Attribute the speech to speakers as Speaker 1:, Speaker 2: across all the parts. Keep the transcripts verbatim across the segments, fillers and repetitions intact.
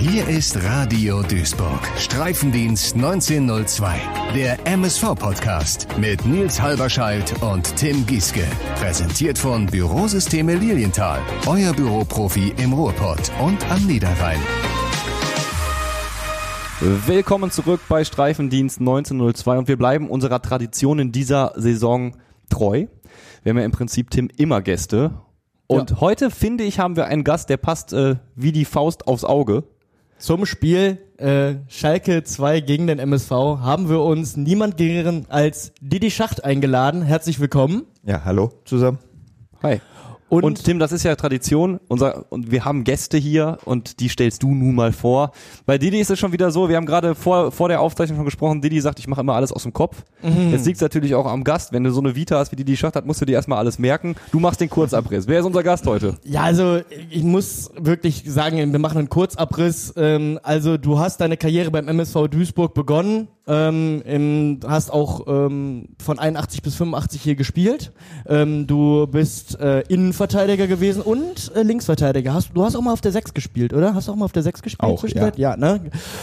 Speaker 1: Hier ist Radio Duisburg, Streifendienst neunzehnhundertzwei, der M S V-Podcast mit Nils Halberscheidt und Tim Gieske. Präsentiert von Bürosysteme Lilienthal, euer Büroprofi im Ruhrpott und am Niederrhein.
Speaker 2: Willkommen zurück bei Streifendienst neunzehnhundertzwei und wir bleiben unserer Tradition in dieser Saison treu. Wir haben ja im Prinzip, Tim, immer Gäste. Und ja. heute, finde ich, haben wir einen Gast, der passt äh, wie die Faust aufs Auge.
Speaker 3: Zum Spiel äh, Schalke zwei gegen den M S V haben wir uns niemand geringeren als Didi Schacht eingeladen. Herzlich willkommen.
Speaker 4: Ja, hallo zusammen.
Speaker 2: Hi. Und, und Tim, das ist ja Tradition, unser, und wir haben Gäste hier und die stellst du nun mal vor. Bei Didi ist es schon wieder so, wir haben gerade vor, vor der Aufzeichnung schon gesprochen, Didi sagt, ich mache immer alles aus dem Kopf. Mhm. Jetzt liegt es natürlich auch am Gast, wenn du so eine Vita hast wie Didi Schacht hat, musst du dir erstmal alles merken. Du machst den Kurzabriss. Wer ist unser Gast heute?
Speaker 3: Ja, also ich muss wirklich sagen, wir machen einen Kurzabriss. Ähm, also du hast deine Karriere beim M S V Duisburg begonnen. Ähm, im, hast auch ähm, von einundachtzig bis fünfundachtzig hier gespielt. Ähm, du bist äh, Innenverteidiger gewesen und äh, Linksverteidiger. Hast, du hast auch mal auf der sechs gespielt, oder? Hast du auch mal auf der sechs gespielt?
Speaker 4: Auch, ja.
Speaker 3: ja. Ne?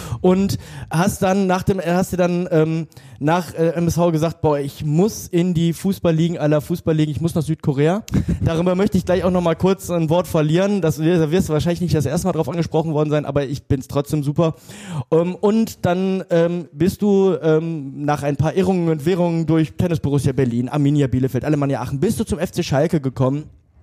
Speaker 3: Und hast dann nach dem, hast dir dann ähm, nach äh, M S V gesagt, boah, ich muss in die Fußballligen aller Fußballligen, ich muss nach Südkorea. Darüber möchte ich gleich auch noch mal kurz ein Wort verlieren. Das, da wirst du wahrscheinlich nicht das erste Mal drauf angesprochen worden sein, aber ich bin's trotzdem super. Ähm, und dann ähm, bist du ähm, nach ein paar Irrungen und Wirrungen durch Tennis Borussia Berlin, Arminia Bielefeld, Alemannia Aachen, bist du zum F C Schalke gekommen.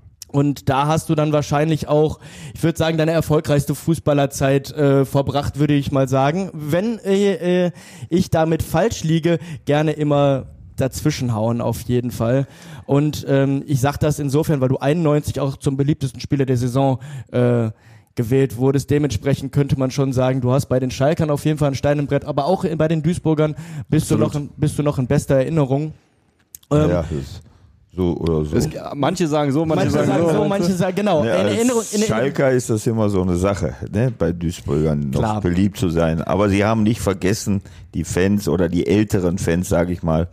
Speaker 3: Und da hast du dann wahrscheinlich auch, ich würde sagen, deine erfolgreichste Fußballerzeit äh, verbracht, würde ich mal sagen. Wenn äh, äh, ich damit falsch liege, gerne immer dazwischenhauen auf jeden Fall. Und ähm, ich sag das insofern, weil du einundneunzig auch zum beliebtesten Spieler der Saison äh, gewählt wurdest. Dementsprechend könnte man schon sagen, du hast bei den Schalkern auf jeden Fall ein Stein im Brett, aber auch bei den Duisburgern bist du noch in, bist du noch in bester Erinnerung. Ähm,
Speaker 4: ja, das so oder so.
Speaker 2: Es, manche sagen so, manche, manche sagen, sagen so.
Speaker 3: so. Manche sagen, genau.
Speaker 4: Ja,
Speaker 3: in
Speaker 4: Erinnerung, in Schalker ist das immer so eine Sache, ne? Bei Duisburgern noch Klar. beliebt zu sein. Aber sie haben nicht vergessen, die Fans oder die älteren Fans, sage ich mal,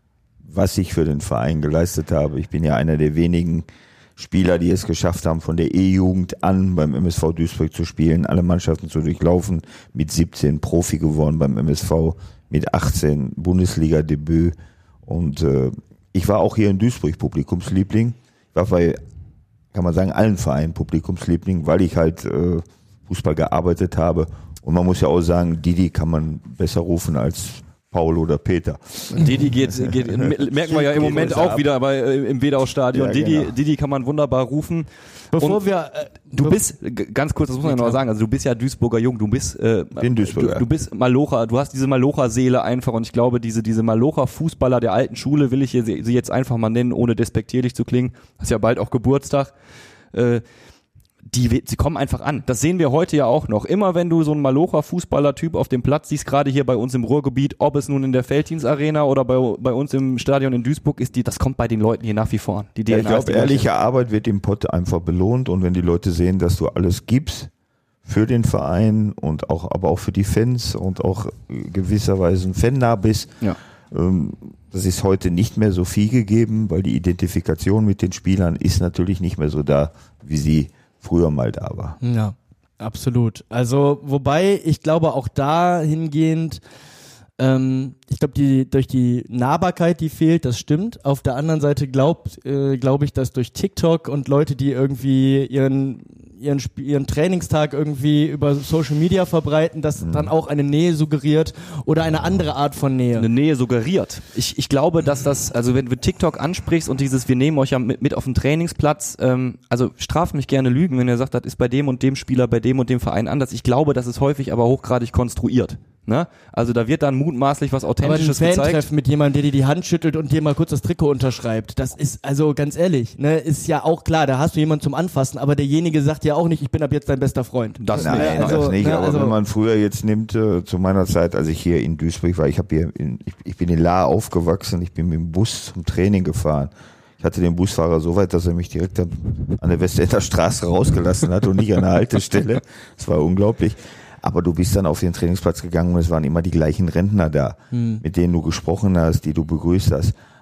Speaker 4: was ich für den Verein geleistet habe. Ich bin ja einer der wenigen Spieler, die es geschafft haben, von der E-Jugend an beim M S V Duisburg zu spielen, alle Mannschaften zu durchlaufen, mit siebzehn Profi geworden beim M S V, mit achtzehn Bundesliga-Debüt und äh, ich war auch hier in Duisburg Publikumsliebling. Ich war bei, kann man sagen, allen Vereinen Publikumsliebling, weil ich halt äh, Fußball gearbeitet habe. Und man muss ja auch sagen, Didi kann man besser rufen als Paul oder Peter.
Speaker 2: Didi geht, geht merken wir ja im Moment auch ab. wieder bei, äh, im Wedau-Stadion. Ja, Didi, genau. Didi kann man wunderbar rufen.
Speaker 3: Bevor
Speaker 2: und
Speaker 3: wir, äh,
Speaker 2: du bist, ganz kurz, das muss man ja noch sagen, also du bist ja Duisburger Jung, du bist, äh,
Speaker 4: Bin Duisburger.
Speaker 2: Du, du bist Malocher, du hast diese Malocher-Seele einfach und ich glaube, diese, diese Malocher-Fußballer der alten Schule will ich hier, sie jetzt einfach mal nennen, ohne despektierlich zu klingen. Das ist ja bald auch Geburtstag. Äh, Die, sie kommen einfach an. Das sehen wir heute ja auch noch. Immer wenn du so einen Malocher-Fußballer-Typ auf dem Platz siehst, gerade hier bei uns im Ruhrgebiet, ob es nun in der Felddienst-Arena oder bei, bei uns im Stadion in Duisburg ist, die, das kommt bei den Leuten hier nach wie vor an. Die
Speaker 4: ja, ich glaube, ehrliche Arbeit wird im Pott einfach belohnt und wenn die Leute sehen, dass du alles gibst für den Verein und auch, aber auch für die Fans und auch gewisserweise ein Fannah bist,
Speaker 2: ja.
Speaker 4: ähm, das ist heute nicht mehr so viel gegeben, weil die Identifikation mit den Spielern ist natürlich nicht mehr so da, wie sie früher mal da war.
Speaker 3: Ja, absolut. Also, wobei, ich glaube auch dahingehend, ähm, ich glaube, die durch die Nahbarkeit, die fehlt, das stimmt. Auf der anderen Seite glaubt, äh, glaube ich, dass durch TikTok und Leute, die irgendwie ihren ihren ihren Trainingstag irgendwie über Social Media verbreiten, das mhm. dann auch eine Nähe suggeriert oder eine andere Art von Nähe.
Speaker 2: Eine Nähe suggeriert. Ich ich glaube, dass das, also wenn du TikTok ansprichst und dieses, wir nehmen euch ja mit, mit auf den Trainingsplatz, ähm, also straft mich gerne Lügen, wenn ihr sagt, das ist bei dem und dem Spieler, bei dem und dem Verein anders. Ich glaube, das ist häufig aber hochgradig konstruiert. Ne? Also da wird dann mutmaßlich was Authentisches
Speaker 3: gezeigt. Aber ein
Speaker 2: gezeigt.
Speaker 3: Fan-Treffen mit jemandem, der dir die Hand schüttelt und dir mal kurz das Trikot unterschreibt, das ist, also ganz ehrlich, ne, ist ja auch klar, da hast du jemanden zum Anfassen, aber derjenige sagt ja auch nicht, ich bin ab jetzt dein bester Freund.
Speaker 2: Das
Speaker 4: nein,
Speaker 2: nicht.
Speaker 4: Also, das nicht,
Speaker 3: ne,
Speaker 4: aber
Speaker 3: also,
Speaker 4: wenn man früher jetzt nimmt, äh, zu meiner Zeit, als ich hier in Duisburg war, ich habe hier, in, ich, ich bin in Lahr aufgewachsen, ich bin mit dem Bus zum Training gefahren. Ich hatte den Busfahrer so weit, dass er mich direkt an, an der Westender Straße rausgelassen hat und nicht an der Haltestelle. Das war unglaublich. Aber du bist dann auf den Trainingsplatz gegangen und es waren immer die gleichen Rentner da, hm. mit denen du gesprochen hast, die du begrüßt hast.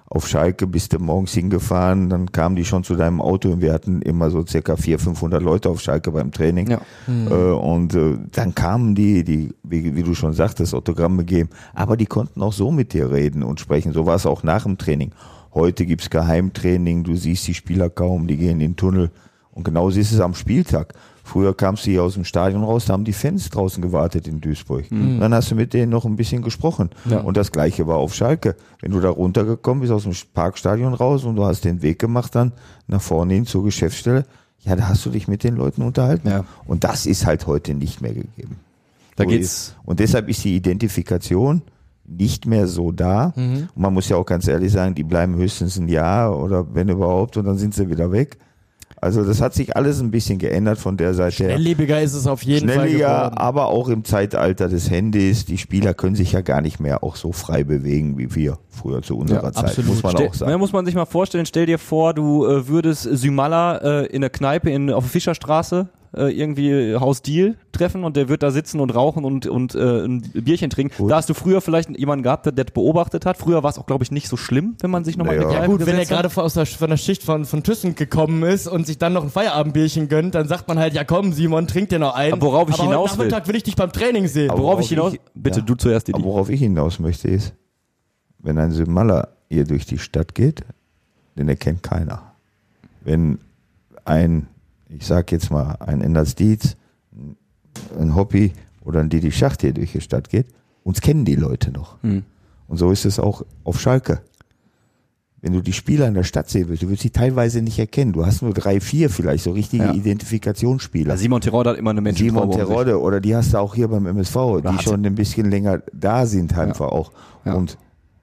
Speaker 4: auf Schalke, bist du morgens hingefahren, dann kamen die schon zu deinem Auto und wir hatten immer so circa vierhundert, fünfhundert Leute auf Schalke beim Training.
Speaker 2: Ja.
Speaker 4: Mhm. Äh, und äh, dann kamen die, die wie, wie du schon sagtest, Autogramme geben, aber die konnten auch so mit dir reden und sprechen. So war es auch nach dem Training. Heute gibt's Geheimtraining, du siehst die Spieler kaum, die gehen in den Tunnel. Und genauso ist es am Spieltag. Früher kamst du hier aus dem Stadion raus, da haben die Fans draußen gewartet in Duisburg. Mhm. Dann hast du mit denen noch ein bisschen gesprochen. Ja. Und das Gleiche war auf Schalke. Wenn du da runtergekommen bist aus dem Parkstadion raus und du hast den Weg gemacht dann nach vorne hin zur Geschäftsstelle, ja, da hast du dich mit den Leuten unterhalten. Ja. Und das ist halt heute nicht mehr gegeben.
Speaker 2: Da so geht's.
Speaker 4: Und deshalb ist die Identifikation nicht mehr so da. Mhm. Und man muss ja auch ganz ehrlich sagen, die bleiben höchstens ein Jahr oder wenn überhaupt und dann sind sie wieder weg. Also das hat sich alles ein bisschen geändert von der Seite her.
Speaker 3: Schnelllebiger ist es auf jeden Fall geworden.
Speaker 4: Aber auch im Zeitalter des Handys. Die Spieler können sich ja gar nicht mehr auch so frei bewegen wie wir früher zu unserer ja, Zeit, absolut. Muss man
Speaker 2: Stell,
Speaker 4: auch sagen.
Speaker 2: Muss man sich mal vorstellen, stell dir vor, du äh, würdest Sümala äh, in der Kneipe in, auf der Fischerstraße äh, irgendwie Haus Deal treffen und der wird da sitzen und rauchen und, und äh, ein Bierchen trinken. Gut. Da hast du früher vielleicht jemanden gehabt, der das beobachtet hat. Früher war es auch, glaube ich, nicht so schlimm, wenn man sich nochmal
Speaker 3: naja.
Speaker 2: in
Speaker 3: Ja gut, wenn er gerade von, von der Schicht von, von Thyssen gekommen ist und sich dann noch ein Feierabendbierchen gönnt, dann sagt man halt, ja komm Simon, trink dir noch einen.
Speaker 2: Aber worauf ich
Speaker 3: aber
Speaker 2: hinaus
Speaker 3: heute Nachmittag will ich dich beim Training sehen.
Speaker 2: Aber worauf, worauf ich hinaus... Ich, bitte, ja. du zuerst, Didi.
Speaker 4: Aber worauf ich hinaus möchte ist, wenn ein Sümala hier durch die Stadt geht, den erkennt keiner. Wenn ein, ich sag jetzt mal, ein Enders Dietz, ein Hobby oder ein Didi Schacht hier durch die Stadt geht, uns kennen die Leute noch. Hm. Und so ist es auch auf Schalke. Wenn du die Spieler in der Stadt sehen willst, du willst sie teilweise nicht erkennen. Du hast nur drei, vier vielleicht, so richtige ja. Identifikationsspieler.
Speaker 2: Ja, Simon Terodde hat immer eine Menschentraube.
Speaker 4: Simon Terodde, oder die hast du auch hier beim M S V, oder die hatte. schon ein bisschen länger da sind einfach ja. auch. Ja. Und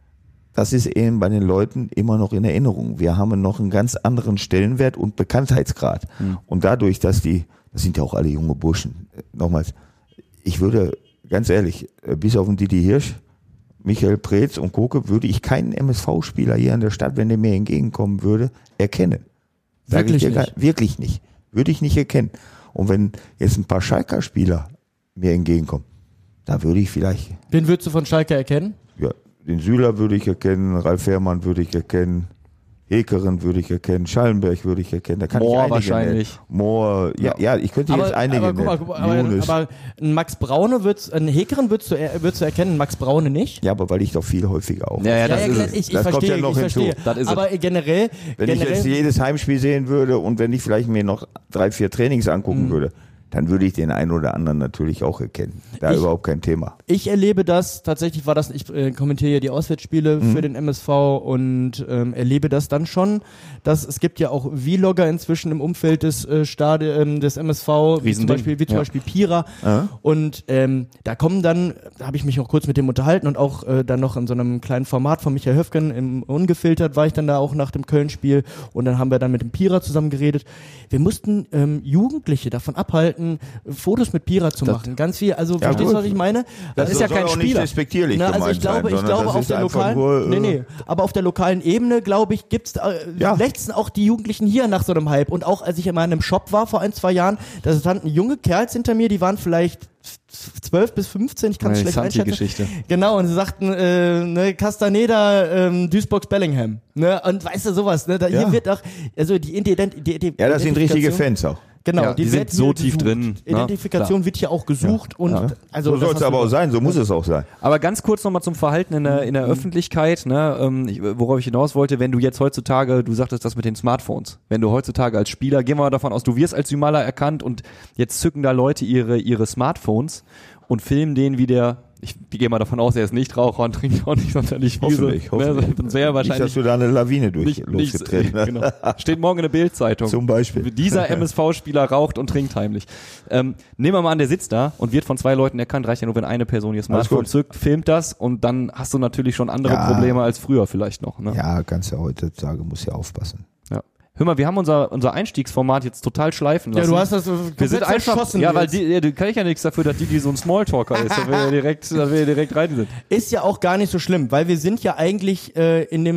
Speaker 4: das ist eben bei den Leuten immer noch in Erinnerung. Wir haben noch einen ganz anderen Stellenwert und Bekanntheitsgrad. Hm. Und dadurch, dass die, das sind ja auch alle junge Burschen, nochmals, ich würde, ganz ehrlich, bis auf den Didi Hirsch, Michael Preetz und Koke, würde ich keinen M S V-Spieler hier in der Stadt, wenn der mir entgegenkommen würde, erkennen. Sag wirklich ich dir nicht? Gar, wirklich nicht. Würde ich nicht erkennen. Und wenn jetzt ein paar Schalker-Spieler mir entgegenkommen, da würde ich vielleicht...
Speaker 3: Wen würdest du von Schalke erkennen?
Speaker 4: Ja, den Süler würde ich erkennen, Ralf Fährmann würde ich erkennen, Hekeren würde ich erkennen, Schallenberg würde ich erkennen. Da kann
Speaker 2: Mohr
Speaker 4: ich einige
Speaker 2: wahrscheinlich.
Speaker 4: Nennen. Mohr, ja, ja, ich könnte
Speaker 3: aber,
Speaker 4: jetzt einige
Speaker 3: aber, guck mal, guck mal, aber, aber einen Max Braune würdest, einen Hekeren würdest du, würdest du erkennen, Max Braune nicht?
Speaker 4: Ja, aber weil ich doch viel häufiger auch.
Speaker 2: Ja, ja, das, ja, ja,
Speaker 3: ist ich, ich
Speaker 4: das
Speaker 3: verstehe,
Speaker 4: kommt ja noch
Speaker 3: ich
Speaker 4: hinzu.
Speaker 3: verstehe.
Speaker 2: Das ist
Speaker 3: aber
Speaker 2: es.
Speaker 3: generell,
Speaker 4: wenn
Speaker 3: generell,
Speaker 4: ich jetzt jedes Heimspiel sehen würde und wenn ich vielleicht mir noch drei, vier Trainings angucken mhm. würde, dann würde ich den einen oder anderen natürlich auch erkennen. Da
Speaker 3: ich,
Speaker 4: überhaupt kein Thema.
Speaker 3: Ich erlebe das, tatsächlich war das, ich äh, kommentiere ja die Auswärtsspiele mhm. für den M S V und ähm, erlebe das dann schon, dass es gibt ja auch Vlogger inzwischen im Umfeld des äh, Stadi- ähm, des M S V, wie zum Beispiel, wie zum ja. Beispiel Pira. Mhm. Und ähm, da kommen dann, da habe ich mich auch kurz mit dem unterhalten und auch äh, dann noch in so einem kleinen Format von Michael Höfgen, im Ungefiltert war ich dann da auch nach dem Köln-Spiel und dann haben wir dann mit dem Pira zusammen geredet. Wir mussten ähm, Jugendliche davon abhalten, Fotos mit Pira zu das machen. Ganz viel, also ja, verstehst du, was ich meine? Das, das ist ja kein Spieler. Nicht
Speaker 4: respektierlich
Speaker 3: Na, also ich glaube,
Speaker 4: sein,
Speaker 3: ich glaube auf der lokalen, nur, nee, nee, aber auf der lokalen Ebene, glaube ich, gibt's äh, ja. letzten auch die Jugendlichen hier nach so einem Hype. Und auch als ich in meinem Shop war vor ein, zwei Jahren, da standen junge Kerls hinter mir, die waren vielleicht zwölf bis fünfzehn, ich kann es schlecht einschätzen.
Speaker 2: Geschichte.
Speaker 3: Genau, und sie sagten, äh, ne, Castaneda, ähm, Duisburg, Bellingham, ne, und weißt du, sowas, ne, da, ja. hier wird auch, also die Ident- die, die
Speaker 4: Ja, das sind richtige Fans auch.
Speaker 3: Genau,
Speaker 2: ja, die, die sind so tief
Speaker 3: gesucht.
Speaker 2: drin.
Speaker 3: Identifikation
Speaker 2: Na,
Speaker 3: wird hier auch gesucht. Ja. Und
Speaker 4: ja.
Speaker 3: also
Speaker 4: so soll es aber auch sein, so muss es auch sein.
Speaker 2: Aber ganz kurz nochmal zum Verhalten in der, in der mhm. Öffentlichkeit, ne, ähm, ich, worauf ich hinaus wollte, wenn du jetzt heutzutage, du sagtest das mit den Smartphones, wenn du heutzutage als Spieler, gehen wir mal davon aus, du wirst als Sümala erkannt und jetzt zücken da Leute ihre, ihre Smartphones und filmen den, wie der, ich gehe mal davon aus, er ist nicht Raucher und trinkt auch nicht sonderlich viel.
Speaker 4: Hoffentlich, hoffentlich.
Speaker 2: Ne, sonst wäre wahrscheinlich
Speaker 4: nicht, dass du da eine Lawine durch
Speaker 2: nicht,
Speaker 4: losgetreten hast.
Speaker 2: Genau. Steht morgen in der Bild-Zeitung.
Speaker 4: Zum Beispiel.
Speaker 2: Dieser M S V-Spieler raucht und trinkt heimlich. Ähm, nehmen wir mal an, der sitzt da und wird von zwei Leuten erkannt. Reicht ja nur, wenn eine Person ihr Smartphone zückt, filmt das und dann hast du natürlich schon andere
Speaker 4: ja.
Speaker 2: Probleme als früher vielleicht noch. Ne?
Speaker 4: Ja, kannst ja heutzutage, muss ja aufpassen.
Speaker 2: Ja. Hör mal, wir haben unser, unser Einstiegsformat jetzt total schleifen lassen.
Speaker 3: Ja, du hast das
Speaker 2: wir sind einfach, ja, weil die, ja, kann ich ja nichts dafür, dass die, die so ein Smalltalker ist, da wir direkt, da wir direkt rein sind.
Speaker 3: Ist ja auch gar nicht so schlimm, weil wir sind ja eigentlich äh, in dem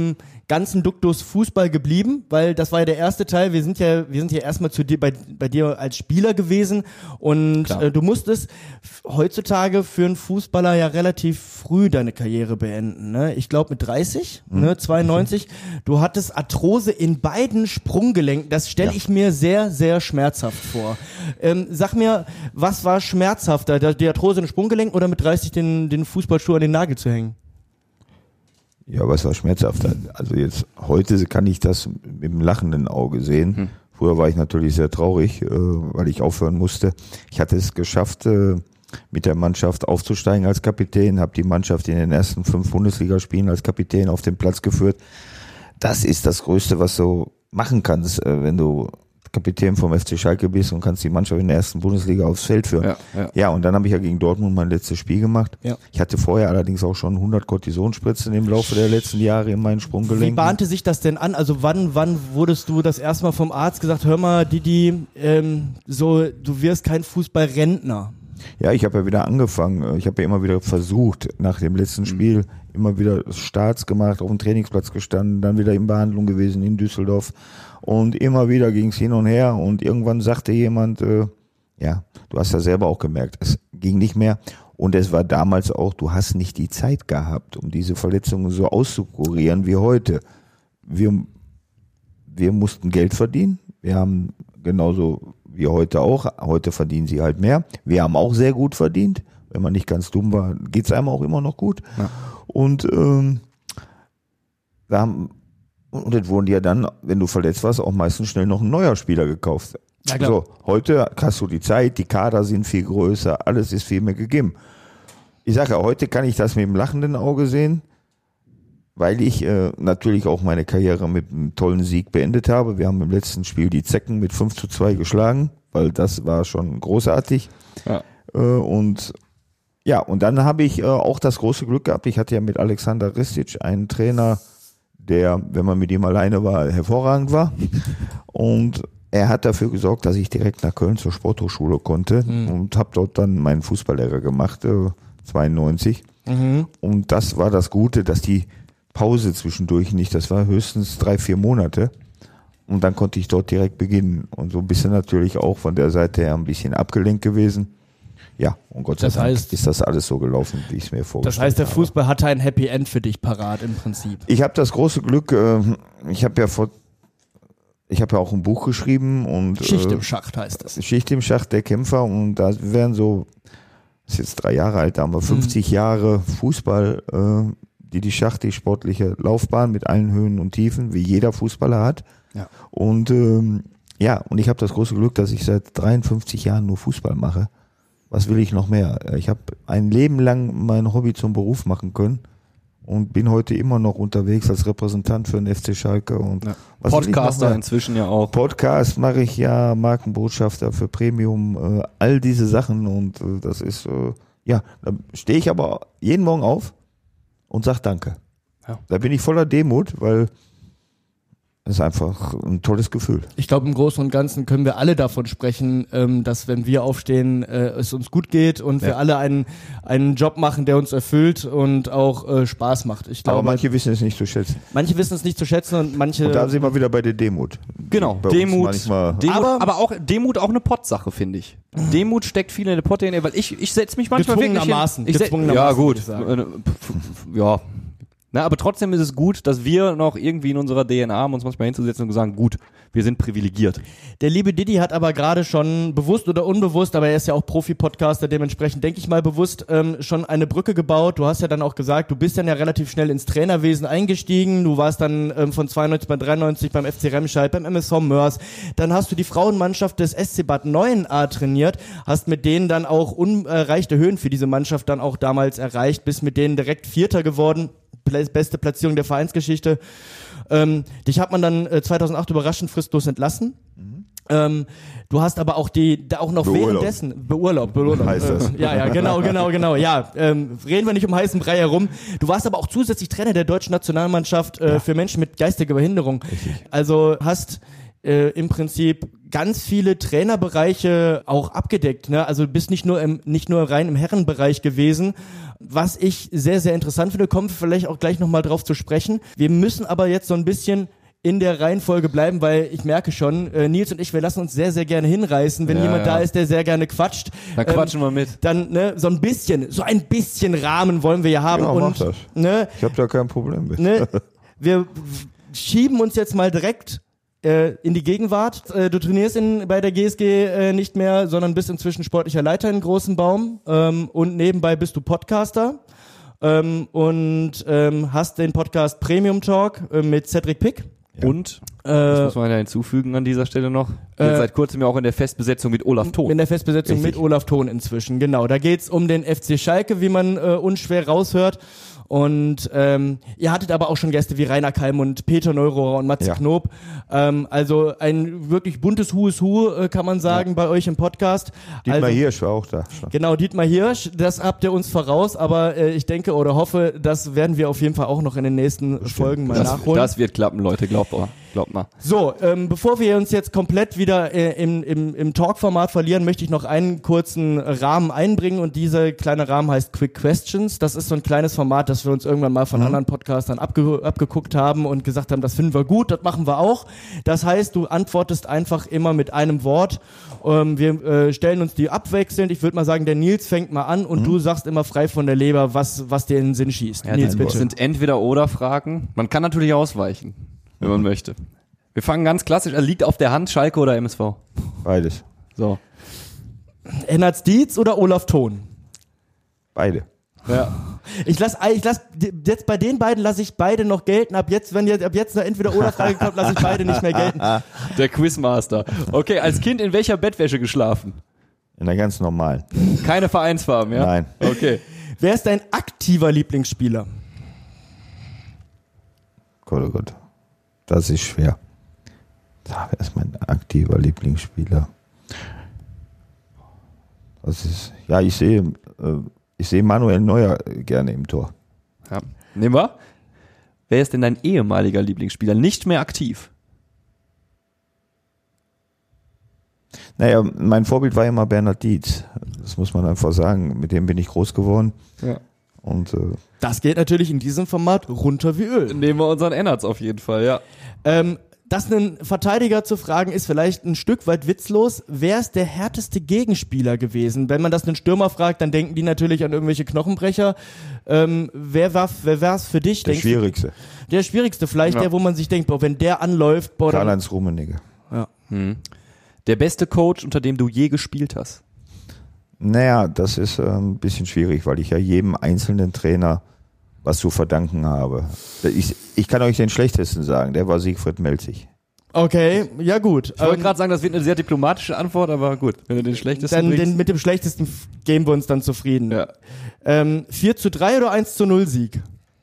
Speaker 3: ganzen Duktus Fußball geblieben, weil das war ja der erste Teil. Wir sind ja, wir sind ja erstmal zu dir, bei, bei dir als Spieler gewesen und äh, du musstest f- heutzutage für einen Fußballer ja relativ früh deine Karriere beenden, ne? Ich glaube mit dreißig, mhm. ne, zweiundneunzig. Du hattest Arthrose in beiden Sprunggelenken. Das stelle ja. ich mir sehr, sehr schmerzhaft vor. Ähm, sag mir, was war schmerzhafter, die Arthrose in den Sprunggelenken oder mit dreißig den, den Fußballschuh an den Nagel zu hängen?
Speaker 4: Ja, was war schmerzhafter? Also jetzt, heute kann ich das mit dem lachenden Auge sehen. Hm. Früher war ich natürlich sehr traurig, äh, weil ich aufhören musste. Ich hatte es geschafft, äh, mit der Mannschaft aufzusteigen als Kapitän, habe die Mannschaft in den ersten fünf Bundesligaspielen als Kapitän auf den Platz geführt. Das ist das Größte, was du machen kannst, äh, wenn du Kapitän vom F C Schalke bist und kannst die Mannschaft in der ersten Bundesliga aufs Feld führen. Ja, ja. ja und dann habe ich ja gegen Dortmund mein letztes Spiel gemacht. Ja. Ich hatte vorher allerdings auch schon hundert Kortisonspritzen im Laufe der letzten Jahre in meinen Sprunggelenken.
Speaker 3: Wie bahnte sich das denn an? Also wann wann wurdest du das erste Mal vom Arzt gesagt, hör mal, Didi, ähm, so du wirst kein Fußballrentner?
Speaker 4: Ja, ich habe ja wieder angefangen. Ich habe ja immer wieder versucht, nach dem letzten Spiel mhm. immer wieder Starts gemacht, auf dem Trainingsplatz gestanden, dann wieder in Behandlung gewesen in Düsseldorf. Und immer wieder ging es hin und her und irgendwann sagte jemand, äh, ja, du hast ja selber auch gemerkt, es ging nicht mehr und es war damals auch, du hast nicht die Zeit gehabt, um diese Verletzungen so auszukurieren wie heute. Wir, wir mussten Geld verdienen, wir haben genauso wie heute auch, heute verdienen sie halt mehr, wir haben auch sehr gut verdient, wenn man nicht ganz dumm war, geht's einem auch immer noch gut. Ja. Und ähm, da haben Und es wurden ja dann, wenn du verletzt warst, auch meistens schnell noch ein neuer Spieler gekauft. Ja, klar. So, heute hast du die Zeit, die Kader sind viel größer, alles ist viel mehr gegeben. Ich sage ja, heute kann ich das mit dem lachenden Auge sehen, weil ich äh, natürlich auch meine Karriere mit einem tollen Sieg beendet habe. Wir haben im letzten Spiel die Zecken mit fünf zu zwei geschlagen, weil das war schon großartig. Ja. Äh, und ja, und dann habe ich äh, auch das große Glück gehabt, ich hatte ja mit Alexander Ristic einen Trainer, der, wenn man mit ihm alleine war, hervorragend war. Und er hat dafür gesorgt, dass ich direkt nach Köln zur Sporthochschule konnte mhm. und habe dort dann meinen Fußballlehrer gemacht, äh, zweiundneunzig. Mhm. Und das war das Gute, dass die Pause zwischendurch nicht, das war höchstens drei, vier Monate. Und dann konnte ich dort direkt beginnen. Und so ein bisschen natürlich auch von der Seite her ein bisschen abgelenkt gewesen. Ja, und Gott sei das Dank heißt, ist das alles so gelaufen, wie ich es mir vorgestellt habe. Das heißt,
Speaker 3: der Fußball hatte ein Happy End für dich parat im Prinzip.
Speaker 4: Ich habe das große Glück, äh, ich habe ja vor, ich habe ja auch ein Buch geschrieben und
Speaker 3: Schicht im Schacht heißt das.
Speaker 4: Schicht im Schacht der Kämpfer und da werden so, das ist jetzt drei Jahre alt, da haben wir fünfzig mhm. Jahre Fußball, äh, die die Schacht, die sportliche Laufbahn mit allen Höhen und Tiefen, wie jeder Fußballer hat. Ja. Und ähm, ja, und ich habe das große Glück, dass ich seit dreiundfünfzig Jahren nur Fußball mache. Was will ich noch mehr? Ich habe ein Leben lang mein Hobby zum Beruf machen können und bin heute immer noch unterwegs als Repräsentant für den F C Schalke. Und
Speaker 2: ja. Podcaster inzwischen ja auch.
Speaker 4: Podcast mache ich ja, Markenbotschafter für Premium, äh, all diese Sachen und äh, das ist, äh, ja, da stehe ich aber jeden Morgen auf und sage Danke. Ja. Da bin ich voller Demut, weil das ist einfach ein tolles Gefühl.
Speaker 3: Ich glaube, im Großen und Ganzen können wir alle davon sprechen, ähm, dass wenn wir aufstehen, äh, es uns gut geht und ja. wir alle einen einen Job machen, der uns erfüllt und auch äh, Spaß macht. Ich glaube,
Speaker 4: aber manche wissen es nicht zu schätzen.
Speaker 3: Manche wissen es nicht zu schätzen und manche...
Speaker 4: Und da sind wir wieder bei der Demut.
Speaker 2: Genau, Demut, Demut aber, aber auch Demut auch eine Pottsache, finde ich. Demut steckt viel in der Potte, weil ich ich setze mich manchmal wirklich
Speaker 3: hin.
Speaker 2: Ich
Speaker 3: Gezwungenermaßen.
Speaker 2: Ja gut, ja. Na, aber trotzdem ist es gut, dass wir noch irgendwie in unserer D N A haben, uns manchmal hinzusetzen und sagen, gut, wir sind privilegiert.
Speaker 3: Der liebe Didi hat aber gerade schon bewusst oder unbewusst, aber er ist ja auch Profi-Podcaster, dementsprechend denke ich mal bewusst, ähm, schon eine Brücke gebaut. Du hast ja dann auch gesagt, du bist dann ja relativ schnell ins Trainerwesen eingestiegen. Du warst dann ähm, von zweiundneunzig bei dreiundneunzig beim F C Remscheid, beim M S V Mörs. Dann hast du die Frauenmannschaft des S C Bad Neuenahr trainiert, hast mit denen dann auch unerreichte Höhen für diese Mannschaft dann auch damals erreicht, bist mit denen direkt Vierter geworden. Beste Platzierung der Vereinsgeschichte. Ähm, dich hat man dann äh, zweitausendacht überraschend fristlos entlassen. Mhm. Ähm, du hast aber auch die, da auch noch Beurlaub. währenddessen beurlaubt, beurlaubt.
Speaker 4: Heißt das.
Speaker 3: Äh, ja, ja, genau, genau, genau. Ja, ähm, reden wir nicht um heißen Brei herum. Du warst aber auch zusätzlich Trainer der deutschen Nationalmannschaft äh, ja. für Menschen mit geistiger Behinderung. Richtig. Also hast äh, im Prinzip ganz viele Trainerbereiche auch abgedeckt, ne? Also du bist nicht nur im, nicht nur rein im Herrenbereich gewesen, was ich sehr, sehr interessant finde, kommen wir vielleicht auch gleich nochmal drauf zu sprechen. Wir müssen aber jetzt so ein bisschen in der Reihenfolge bleiben, weil ich merke schon, äh, Nils und ich, wir lassen uns sehr, sehr gerne hinreißen, wenn
Speaker 2: ja,
Speaker 3: jemand
Speaker 2: ja.
Speaker 3: da ist, der sehr gerne quatscht.
Speaker 2: Dann quatschen ähm, wir mit.
Speaker 3: Dann, ne, so ein bisschen, so ein bisschen Rahmen wollen wir ja haben.
Speaker 4: Ja,
Speaker 3: und,
Speaker 4: mach das.
Speaker 3: Ne,
Speaker 4: Ich habe da kein Problem mit.
Speaker 3: ne, wir schieben uns jetzt mal direkt äh, in die Gegenwart. Äh, du trainierst in, bei der G S G äh, nicht mehr, sondern bist inzwischen sportlicher Leiter in Großen Baum ähm, und nebenbei bist du Podcaster. Ähm, und ähm, hast den Podcast Premium Talk äh, mit Cedric Pick.
Speaker 2: Ja. Und, äh, das muss man ja hinzufügen an dieser Stelle noch, äh, jetzt seit kurzem ja auch in der Festbesetzung mit Olaf Thon.
Speaker 3: In der Festbesetzung Richtig. mit Olaf Thon inzwischen, genau. Da geht's um den F C Schalke, wie man äh, unschwer raushört. Und ähm, ihr hattet aber auch schon Gäste wie Rainer Kalm und Peter Neurohrer und Matze
Speaker 4: ja.
Speaker 3: Knob. Ähm, also ein wirklich buntes Who is Who, äh, kann man sagen, ja. bei euch im Podcast.
Speaker 4: Dietmar
Speaker 3: also,
Speaker 4: Hirsch war auch da. Schon.
Speaker 3: Genau, Dietmar Hirsch, das habt ihr uns voraus, aber äh, ich denke oder hoffe, das werden wir auf jeden Fall auch noch in den nächsten Bestimmt. Folgen mal
Speaker 2: das,
Speaker 3: nachholen.
Speaker 2: Das wird klappen, Leute, glaubt mal. Glaubt mal.
Speaker 3: So, ähm, bevor wir uns jetzt komplett wieder äh, im, im, im Talk-Format verlieren, möchte ich noch einen kurzen Rahmen einbringen und dieser kleine Rahmen heißt Quick Questions. Das ist so ein kleines Format, das wir uns irgendwann mal von mhm. anderen Podcastern abge- abgeguckt haben und gesagt haben, das finden wir gut, das machen wir auch. Das heißt, du antwortest einfach immer mit einem Wort. Ähm, wir äh, stellen uns die abwechselnd. Ich würde mal sagen, der Nils fängt mal an und mhm. du sagst immer frei von der Leber, was, was dir in den Sinn schießt.
Speaker 2: Ja,
Speaker 3: Nils, bitte.
Speaker 2: Das sind Entweder-Oder-Fragen. Man kann natürlich ausweichen, wenn man möchte. Wir fangen ganz klassisch, also liegt auf der Hand Schalke oder M S V?
Speaker 4: Beides.
Speaker 2: So.
Speaker 3: Ennard Dietz oder Olaf Thon?
Speaker 4: Beide.
Speaker 2: Ja.
Speaker 3: Ich lass, ich lass, jetzt bei den beiden lasse ich beide noch gelten. Ab jetzt, wenn jetzt, ab jetzt eine Entweder-Oder-Frage kommt, lasse ich beide nicht mehr gelten.
Speaker 2: Der Quizmaster. Okay, als Kind in welcher Bettwäsche geschlafen?
Speaker 4: In der ganz normalen.
Speaker 2: Keine Vereinsfarben, ja?
Speaker 4: Nein.
Speaker 2: Okay.
Speaker 3: Wer ist dein aktiver Lieblingsspieler?
Speaker 4: Gott, oh Gott. Das ist schwer. Wer ist mein aktiver Lieblingsspieler? Das ist, ja, ich sehe, äh, ich sehe Manuel Neuer gerne im Tor.
Speaker 2: Ja. Nehmen wir. Wer ist denn dein ehemaliger Lieblingsspieler? Nicht mehr aktiv.
Speaker 4: Naja, mein Vorbild war immer Bernhard Dietz. Das muss man einfach sagen. Mit dem bin ich groß geworden.
Speaker 2: Ja.
Speaker 4: Und, äh,
Speaker 3: das geht natürlich in diesem Format runter wie Öl.
Speaker 2: Nehmen wir unseren Ennerts auf jeden Fall, ja.
Speaker 3: Ähm, das einen Verteidiger zu fragen, ist vielleicht ein Stück weit witzlos. Wer ist der härteste Gegenspieler gewesen? Wenn man das einen Stürmer fragt, dann denken die natürlich an irgendwelche Knochenbrecher. Ähm, wer war wer war's für dich?
Speaker 4: Der
Speaker 3: Denkst
Speaker 4: schwierigste.
Speaker 3: Du, der schwierigste, vielleicht ja. der, wo man sich denkt, boah, wenn der anläuft, boah,
Speaker 4: Karl-Heinz Rummenigge.
Speaker 3: Ja.
Speaker 2: Hm. Der beste Coach, unter dem du je gespielt hast?
Speaker 4: Naja, das ist äh, ein bisschen schwierig, weil ich ja jedem einzelnen Trainer was zu verdanken habe. Ich, ich kann euch den schlechtesten sagen, der war Siegfried Melzig.
Speaker 3: Okay, ja gut.
Speaker 2: Ich wollte
Speaker 3: ähm,
Speaker 2: gerade sagen, das wird eine sehr diplomatische Antwort, aber gut, wenn du den schlechtesten
Speaker 3: dann
Speaker 2: bringst.
Speaker 3: den, mit dem schlechtesten geben wir uns dann zufrieden.
Speaker 2: Ja.
Speaker 3: Ähm, vier zu drei oder eins zu null Sieg?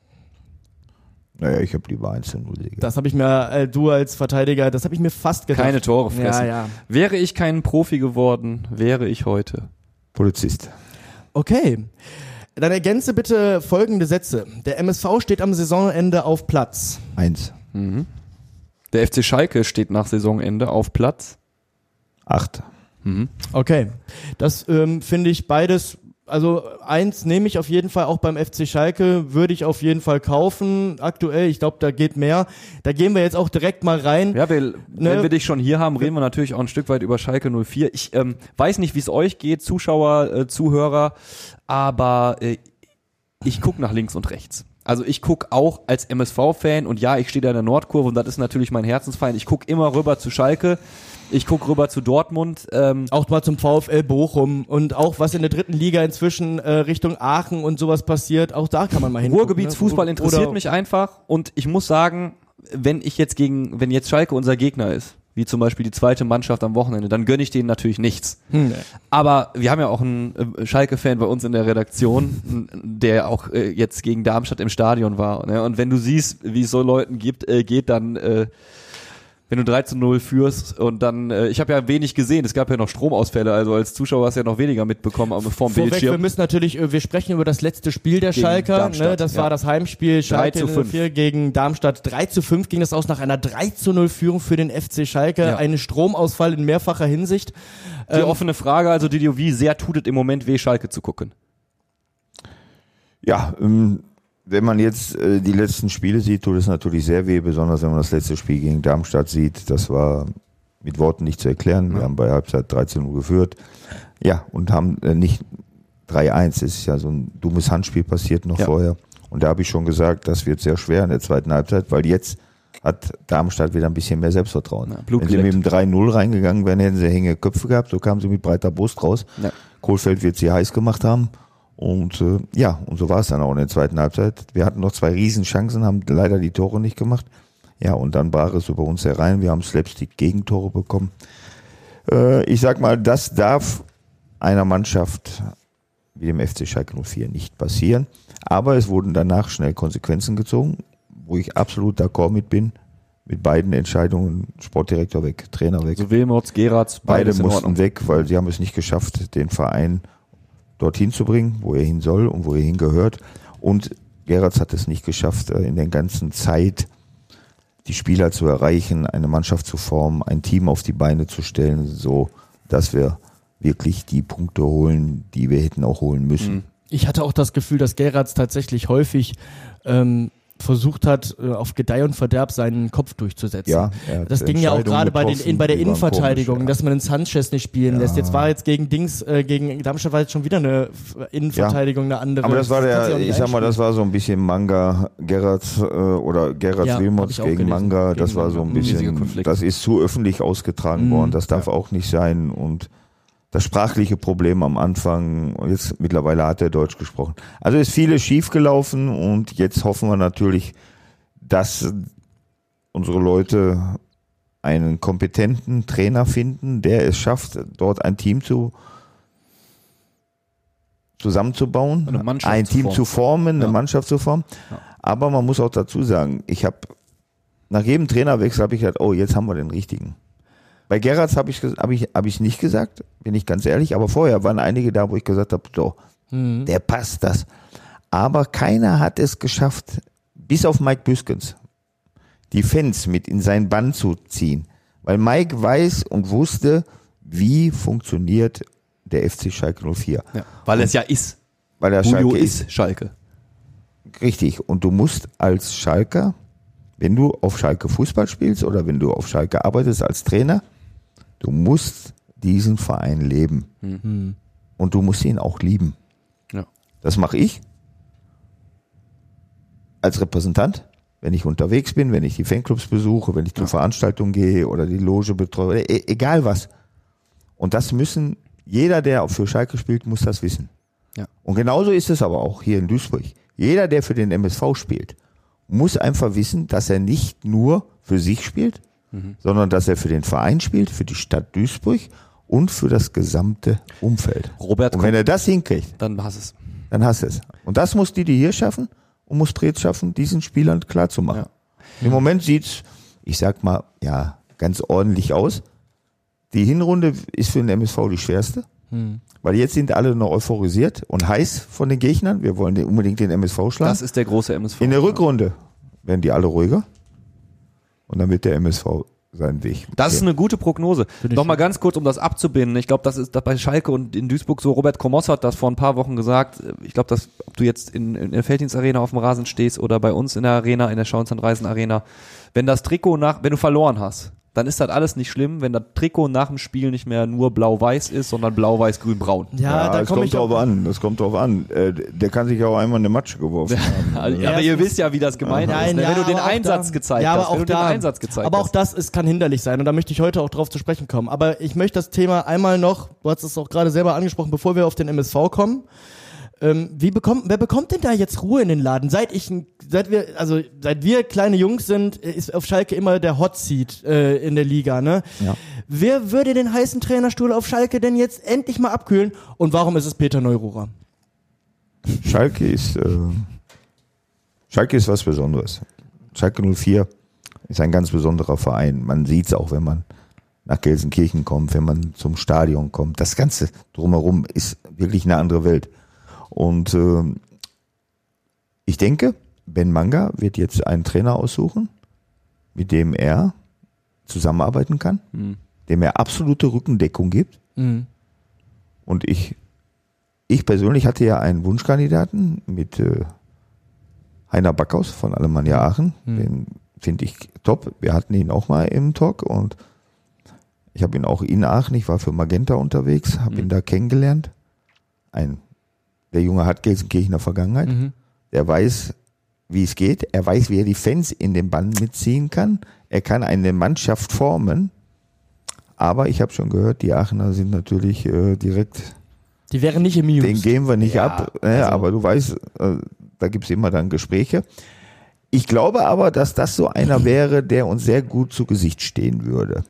Speaker 4: Naja, ich habe lieber eins zu null Sieg.
Speaker 3: Das habe ich mir, äh, du als Verteidiger, das habe ich mir fast gedacht.
Speaker 2: Keine Tore fressen.
Speaker 3: Ja, ja.
Speaker 2: Wäre ich kein Profi geworden, wäre ich heute
Speaker 4: Polizist.
Speaker 3: Okay. Dann ergänze bitte folgende Sätze. Der M S V steht am Saisonende auf Platz.
Speaker 4: Eins.
Speaker 2: Mhm. Der F C Schalke steht nach Saisonende auf Platz.
Speaker 4: Acht.
Speaker 2: Mhm.
Speaker 3: Okay. Das ähm, finde ich beides, also eins nehme ich auf jeden Fall auch beim F C Schalke, würde ich auf jeden Fall kaufen. Aktuell, ich glaube, da geht mehr. Da gehen wir jetzt auch direkt mal rein.
Speaker 2: Ja, wir, wenn wir dich schon hier haben, reden wir natürlich auch ein Stück weit über Schalke null vier. Ich ähm, weiß nicht, wie es euch geht, Zuschauer, äh, Zuhörer, aber äh, ich gucke nach links und rechts. Also ich gucke auch als M S V-Fan und ja, ich stehe da in der Nordkurve und das ist natürlich mein Herzensfeind. Ich gucke immer rüber zu Schalke. Ich gucke rüber zu Dortmund. Ähm,
Speaker 3: auch mal zum VfL Bochum und auch was in der dritten Liga inzwischen äh, Richtung Aachen und sowas passiert, auch da kann man mal hin.
Speaker 2: Ruhrgebietsfußball
Speaker 3: ne?
Speaker 2: interessiert
Speaker 3: Oder
Speaker 2: mich einfach und ich muss sagen, wenn ich jetzt gegen, wenn jetzt Schalke unser Gegner ist, wie zum Beispiel die zweite Mannschaft am Wochenende, dann gönne ich denen natürlich nichts.
Speaker 3: Hm.
Speaker 2: Aber wir haben ja auch einen äh, Schalke-Fan bei uns in der Redaktion, der auch äh, jetzt gegen Darmstadt im Stadion war. Ne? Und wenn du siehst, wie es so Leuten gibt, äh, geht, dann äh, wenn du drei zu null führst und dann, äh, ich habe ja wenig gesehen, es gab ja noch Stromausfälle, also als Zuschauer hast du ja noch weniger mitbekommen aber vorm
Speaker 3: Vorweg,
Speaker 2: Bildschirm.
Speaker 3: wir müssen natürlich, wir sprechen über das letzte Spiel der
Speaker 2: Gegen
Speaker 3: Schalker,
Speaker 2: Darmstadt,
Speaker 3: ne, das
Speaker 2: ja.
Speaker 3: war das Heimspiel Schalke
Speaker 2: drei zu fünf
Speaker 3: vier gegen Darmstadt, drei zu fünf ging das aus nach einer drei zu null Führung für den F C Schalke,
Speaker 2: Ja.
Speaker 3: ein Stromausfall in mehrfacher Hinsicht.
Speaker 2: Die
Speaker 3: Ähm,
Speaker 2: offene Frage, also Didio, wie sehr tut es im Moment weh, Schalke zu gucken?
Speaker 4: Ja, ähm, wenn man jetzt äh, die letzten Spiele sieht, tut es natürlich sehr weh, besonders wenn man das letzte Spiel gegen Darmstadt sieht. Das war mit Worten nicht zu erklären. Wir
Speaker 2: Ja.
Speaker 4: haben bei Halbzeit drei zu null geführt. Ja, und haben äh, nicht drei eins. Es ist ja so ein dummes Handspiel passiert noch
Speaker 2: Ja.
Speaker 4: vorher. Und da habe ich schon gesagt, das wird sehr schwer in der zweiten Halbzeit, weil jetzt hat Darmstadt wieder ein bisschen mehr Selbstvertrauen.
Speaker 2: Ja, Blut
Speaker 4: wenn sie
Speaker 2: geleckt.
Speaker 4: mit dem drei null reingegangen wären, hätten sie hänge Köpfe gehabt. So kamen sie mit breiter Brust raus.
Speaker 2: Ja.
Speaker 4: Kohlfeld wird sie heiß gemacht haben. Und äh, ja, und so war es dann auch in der zweiten Halbzeit. Wir hatten noch zwei Riesenchancen, haben leider die Tore nicht gemacht. Ja, und dann brach es über uns herein. Wir haben Slapstick-Gegentore bekommen. Äh, ich sag mal, das darf einer Mannschaft wie dem F C Schalke null vier nicht passieren. Aber es wurden danach schnell Konsequenzen gezogen, wo ich absolut d'accord mit bin. Mit beiden Entscheidungen, Sportdirektor weg, Trainer weg.
Speaker 2: Also Wilmots, Geratz,
Speaker 4: Beide
Speaker 2: beides in
Speaker 4: mussten
Speaker 2: Ordnung.
Speaker 4: weg, weil sie haben es nicht geschafft, den Verein dorthin zu bringen, wo er hin soll und wo er hingehört. Und Geratz hat es nicht geschafft, in der ganzen Zeit die Spieler zu erreichen, eine Mannschaft zu formen, ein Team auf die Beine zu stellen, so dass wir wirklich die Punkte holen, die wir hätten auch holen müssen.
Speaker 3: Ich hatte auch das Gefühl, dass Geratz tatsächlich häufig ähm, versucht hat, äh, auf Gedeih und Verderb seinen Kopf durchzusetzen.
Speaker 4: Ja, er hat
Speaker 3: das ging ja auch
Speaker 4: Entscheidungen
Speaker 3: gerade bei, den, in, bei der
Speaker 4: getroffen, die waren
Speaker 3: Innenverteidigung,
Speaker 4: komisch, ja.
Speaker 3: dass man den Sanchez nicht spielen
Speaker 4: Ja.
Speaker 3: lässt. Jetzt war jetzt gegen Dings, äh, gegen Darmstadt war jetzt schon wieder eine F- Innenverteidigung, eine andere.
Speaker 4: Aber das war
Speaker 3: kannst du
Speaker 4: der,
Speaker 3: auch nicht
Speaker 4: ich sag mal,
Speaker 3: einspielen.
Speaker 4: das war so ein bisschen Manga Geratz äh, oder Geratz
Speaker 3: Ja, hab
Speaker 4: Wilmots
Speaker 3: ich auch
Speaker 4: gegen
Speaker 3: gelesen.
Speaker 4: Manga. Das
Speaker 3: Gegen
Speaker 4: war so ein
Speaker 2: Manga. Riesiger
Speaker 4: bisschen,
Speaker 2: Konflikt.
Speaker 4: das ist zu öffentlich ausgetragen
Speaker 3: Mhm.
Speaker 4: worden. Das darf auch nicht sein. Und das sprachliche Problem am Anfang, jetzt mittlerweile hat er Deutsch gesprochen. Also ist vieles schiefgelaufen und jetzt hoffen wir natürlich, dass unsere Leute einen kompetenten Trainer finden, der es schafft, dort ein Team zu zusammenzubauen,
Speaker 2: Eine Mannschaft
Speaker 4: ein
Speaker 2: zu
Speaker 4: Team
Speaker 2: formen.
Speaker 4: zu formen, eine
Speaker 2: Ja.
Speaker 4: Mannschaft zu formen.
Speaker 2: Ja.
Speaker 4: Aber man muss auch dazu sagen, ich habe nach jedem Trainerwechsel habe ich gedacht, oh, jetzt haben wir den richtigen. Bei Geratz habe ich habe ich habe ich nicht gesagt, bin ich ganz ehrlich, aber vorher waren einige da, wo ich gesagt habe, so,
Speaker 3: Mhm.
Speaker 4: der passt das. Aber keiner hat es geschafft, bis auf Mike Büskens, die Fans mit in sein Bann zu ziehen. Weil Mike weiß und wusste, wie funktioniert der F C Schalke null vier.
Speaker 2: Ja, weil es ja ist.
Speaker 4: Weil er
Speaker 2: Julio
Speaker 4: Schalke ist.
Speaker 2: ist Schalke.
Speaker 4: Richtig. Und du musst als Schalker, wenn du auf Schalke Fußball spielst oder wenn du auf Schalke arbeitest als Trainer, du musst diesen Verein leben.
Speaker 3: Mhm.
Speaker 4: Und du musst ihn auch lieben.
Speaker 2: Ja.
Speaker 4: Das mache ich als Repräsentant, wenn ich unterwegs bin, wenn ich die Fanclubs besuche, wenn ich zu
Speaker 2: Ja.
Speaker 4: Veranstaltungen gehe oder die Loge betreue, e- egal was. Und das müssen, jeder, der für Schalke spielt, muss das wissen.
Speaker 2: Ja.
Speaker 4: Und genauso ist es aber auch hier in Duisburg. Jeder, der für den M S V spielt, muss einfach wissen, dass er nicht nur für sich spielt,
Speaker 2: Mhm.
Speaker 4: sondern dass er für den Verein spielt, für die Stadt Duisburg und für das gesamte Umfeld.
Speaker 2: Robert
Speaker 4: Und wenn er das hinkriegt,
Speaker 2: dann hast es.
Speaker 4: dann hast du es. Und das muss Didi hier schaffen und muss Preetz schaffen, diesen Spielern klarzumachen.
Speaker 2: Ja.
Speaker 4: Im Moment sieht's, ich sag mal, ja, ganz ordentlich aus. Die Hinrunde ist für den M S V die schwerste,
Speaker 3: Mhm.
Speaker 4: weil jetzt sind alle noch euphorisiert und heiß von den Gegnern. Wir wollen den, unbedingt den M S V schlagen.
Speaker 2: Das ist der große M S V.
Speaker 4: In der Rückrunde werden die alle ruhiger und dann wird der M S V seinen Weg.
Speaker 2: Das ist
Speaker 4: gehen.
Speaker 2: eine gute Prognose.
Speaker 3: Finde ich
Speaker 2: Nochmal
Speaker 3: schon.
Speaker 2: ganz kurz, um das abzubinden. Ich glaube, das ist das bei Schalke und in Duisburg so. Robert Komos hat das vor ein paar Wochen gesagt. Ich glaube, dass ob du jetzt in, in der Felddienstarena auf dem Rasen stehst oder bei uns in der Arena, in der Schauens-Reisen Arena, wenn das Trikot nach, wenn du verloren hast, dann ist das alles nicht schlimm, wenn das Trikot nach dem Spiel nicht mehr nur blau-weiß ist, sondern blau-weiß-grün-braun.
Speaker 3: Ja, da
Speaker 4: das
Speaker 3: komme
Speaker 4: kommt
Speaker 3: ich auch.
Speaker 4: drauf an. Das kommt drauf an. Äh, Der kann sich auch einmal in eine Matsche geworfen haben.
Speaker 2: Aber
Speaker 3: Erstens-
Speaker 2: ihr wisst ja, wie das gemeint
Speaker 3: Nein,
Speaker 2: ist. Ne?
Speaker 3: ja,
Speaker 2: Wenn du den
Speaker 3: aber auch
Speaker 2: Einsatz
Speaker 3: da,
Speaker 2: gezeigt
Speaker 3: ja, aber
Speaker 2: hast,
Speaker 3: auch
Speaker 2: wenn du
Speaker 3: da,
Speaker 2: den Einsatz gezeigt
Speaker 3: aber auch
Speaker 2: hast.
Speaker 3: das ist, kann hinderlich sein und da möchte ich heute auch drauf zu sprechen kommen. Aber ich möchte das Thema einmal noch, du hast es auch gerade selber angesprochen, bevor wir auf den M S V kommen. Ähm, wie bekommt, wer bekommt denn da jetzt Ruhe in den Laden? Seit ich, seit wir, also seit wir kleine Jungs sind, ist auf Schalke immer der Hot Seat äh, in der Liga, ne?
Speaker 4: Ja.
Speaker 3: Wer würde den heißen Trainerstuhl auf Schalke denn jetzt endlich mal abkühlen? Und warum ist es Peter Neururer?
Speaker 4: Schalke ist, äh, Schalke ist was Besonderes. Schalke null vier Ist ein ganz besonderer Verein. Man sieht es auch, wenn man nach Gelsenkirchen kommt, wenn man zum Stadion kommt. Das Ganze drumherum ist wirklich eine andere Welt. Und äh, ich denke, Ben Manga wird jetzt einen Trainer aussuchen, mit dem er zusammenarbeiten kann, mhm. dem er absolute Rückendeckung gibt. Mhm. Und ich, ich persönlich hatte ja einen Wunschkandidaten mit äh, Heiner Backhaus von Alemannia Aachen. Mhm. Den finde ich top. Wir hatten ihn auch mal im Talk und ich habe ihn auch in Aachen, ich war für Magenta unterwegs, habe mhm. ihn da kennengelernt. Ein, der Junge hat Gelsenkirchener Vergangenheit. Mhm. Der weiß, wie es geht. Er weiß, wie er die Fans in den Bann mitziehen kann. Er kann eine Mannschaft formen. Aber ich habe schon gehört, die Aachener sind natürlich äh, direkt...
Speaker 3: Die wären nicht amused.
Speaker 4: Den geben wir nicht ja, ab. Äh, also. Aber du weißt, äh, da gibt es immer dann Gespräche. Ich glaube aber, dass das so einer wäre, der uns sehr gut zu Gesicht stehen würde.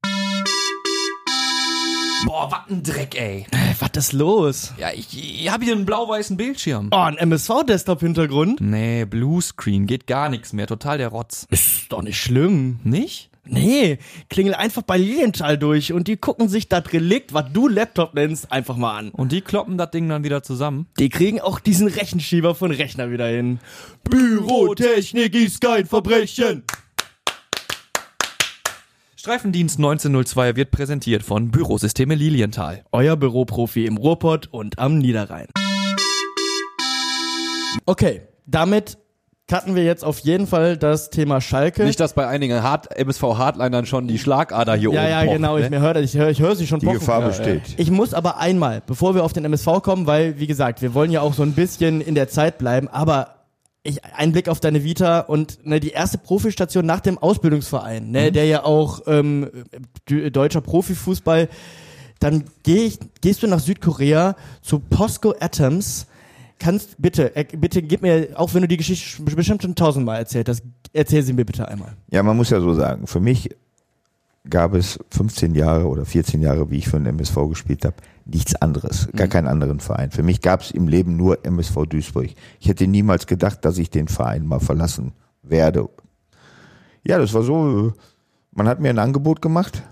Speaker 2: Boah, was ein Dreck, ey.
Speaker 3: Was ist los?
Speaker 2: Ja, ich, ich habe hier einen blau-weißen Bildschirm.
Speaker 3: Oh, ein M S V-Desktop-Hintergrund?
Speaker 2: Nee, Bluescreen, geht gar nichts mehr, total der Rotz.
Speaker 3: Ist doch nicht schlimm.
Speaker 2: Nicht?
Speaker 3: Nee, klingel einfach bei Lilienthal durch und die gucken sich das Relikt, was du Laptop nennst, einfach mal an.
Speaker 2: Und die kloppen das Ding dann wieder zusammen?
Speaker 3: Die kriegen auch diesen Rechenschieber von Rechner wieder hin. Bürotechnik ist kein Verbrechen.
Speaker 2: Streifendienst neunzehnhundertzwei wird präsentiert von Bürosysteme Lilienthal.
Speaker 3: Euer Büroprofi im Ruhrpott und am Niederrhein. Okay, damit cutten wir jetzt auf jeden Fall das Thema Schalke.
Speaker 2: Nicht, dass bei einigen Hard- M S V-Hardlinern schon die Schlagader hier
Speaker 3: ja,
Speaker 2: oben
Speaker 3: Ja, ja, genau,
Speaker 2: ne?
Speaker 3: ich, mir hör, ich höre ich hör sie schon
Speaker 4: Die
Speaker 3: pochen.
Speaker 4: Gefahr
Speaker 3: Ja,
Speaker 4: besteht.
Speaker 3: Ich muss aber einmal, bevor wir auf den M S V kommen, weil, wie gesagt, wir wollen ja auch so ein bisschen in der Zeit bleiben, aber ich, ein Blick auf deine Vita und ne, die erste Profistation nach dem Ausbildungsverein, ne, mhm. der ja auch ähm, deutscher Profifußball, dann geh ich, gehst du nach Südkorea zu POSCO Atoms. Kannst bitte, äh, bitte gib mir, auch wenn du die Geschichte bestimmt schon tausendmal erzählt hast, erzähl sie mir bitte einmal.
Speaker 4: Ja, man muss ja so sagen, für mich gab es fünfzehn Jahre oder vierzehn Jahre, wie ich für den M S V gespielt habe, nichts anderes, gar mhm. keinen anderen Verein. Für mich gab es im Leben nur M S V Duisburg. Ich hätte niemals gedacht, dass ich den Verein mal verlassen werde. Ja, das war so, man hat mir ein Angebot gemacht.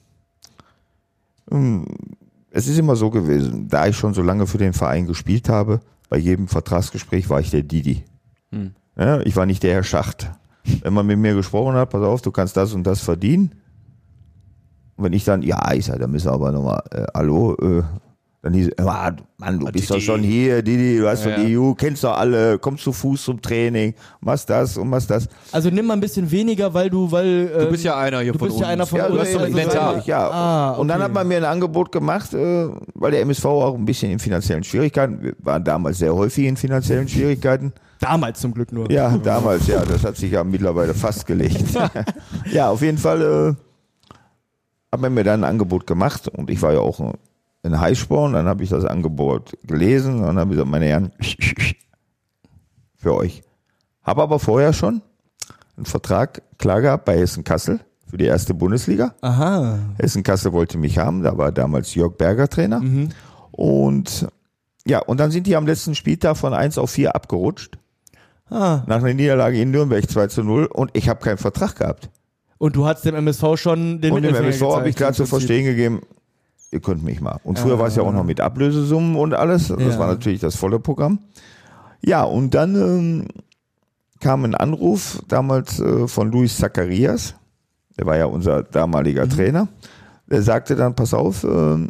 Speaker 4: Es ist immer so gewesen, da ich schon so lange für den Verein gespielt habe, bei jedem Vertragsgespräch war ich der Didi. Hm. Ja, ich war nicht der Herr Schacht. Wenn man mit mir gesprochen hat, pass auf, du kannst das und das verdienen. Und wenn ich dann, ja, ich sage, da müssen wir aber nochmal, äh, hallo, äh, dann hieß es, ah, Mann, du ah, bist Didi. Doch schon hier, Didi, du hast ja, doch die E U, kennst doch alle, kommst zu Fuß zum Training, machst das und machst das.
Speaker 3: Also nimm mal ein bisschen weniger, weil du, weil... Ähm,
Speaker 2: du bist ja einer hier
Speaker 3: du
Speaker 2: von
Speaker 3: bist
Speaker 2: uns.
Speaker 3: Ja einer von
Speaker 2: ja,
Speaker 3: uns.
Speaker 2: Du hast doch Inventar.
Speaker 4: Ja. Ah, okay. Und dann hat man mir ein Angebot gemacht, äh, weil der M S V auch ein bisschen in finanziellen Schwierigkeiten, wir waren damals sehr häufig in finanziellen Schwierigkeiten.
Speaker 3: Damals zum Glück nur.
Speaker 4: Ja, damals, ja, das hat sich ja mittlerweile fast gelegt. Ja, auf jeden Fall äh, hat man mir dann ein Angebot gemacht und ich war ja auch in Highsport, dann habe ich das Angebot gelesen und dann habe ich gesagt, meine Herren, für euch. Habe aber vorher schon einen Vertrag klar gehabt bei Hessen-Kassel für die erste Bundesliga.
Speaker 3: Aha.
Speaker 4: Hessen-Kassel wollte mich haben, da war damals Jörg Berger Trainer. Mhm. Und ja, und dann sind die am letzten Spieltag von eins auf vier abgerutscht. Ah. Nach einer Niederlage in Nürnberg zwei zu null und ich habe keinen Vertrag gehabt.
Speaker 3: Und du hast dem M S V schon den
Speaker 4: Und dem M S V habe ich klar zu verstehen gegeben, ihr könnt mich mal. Und früher ah. war es ja auch noch mit Ablösesummen und alles. Das ja. war natürlich das volle Programm. Ja, und dann ähm, kam ein Anruf damals äh, von Luis Zacharias. Der war ja unser damaliger mhm. Trainer. Der sagte dann, pass auf, äh,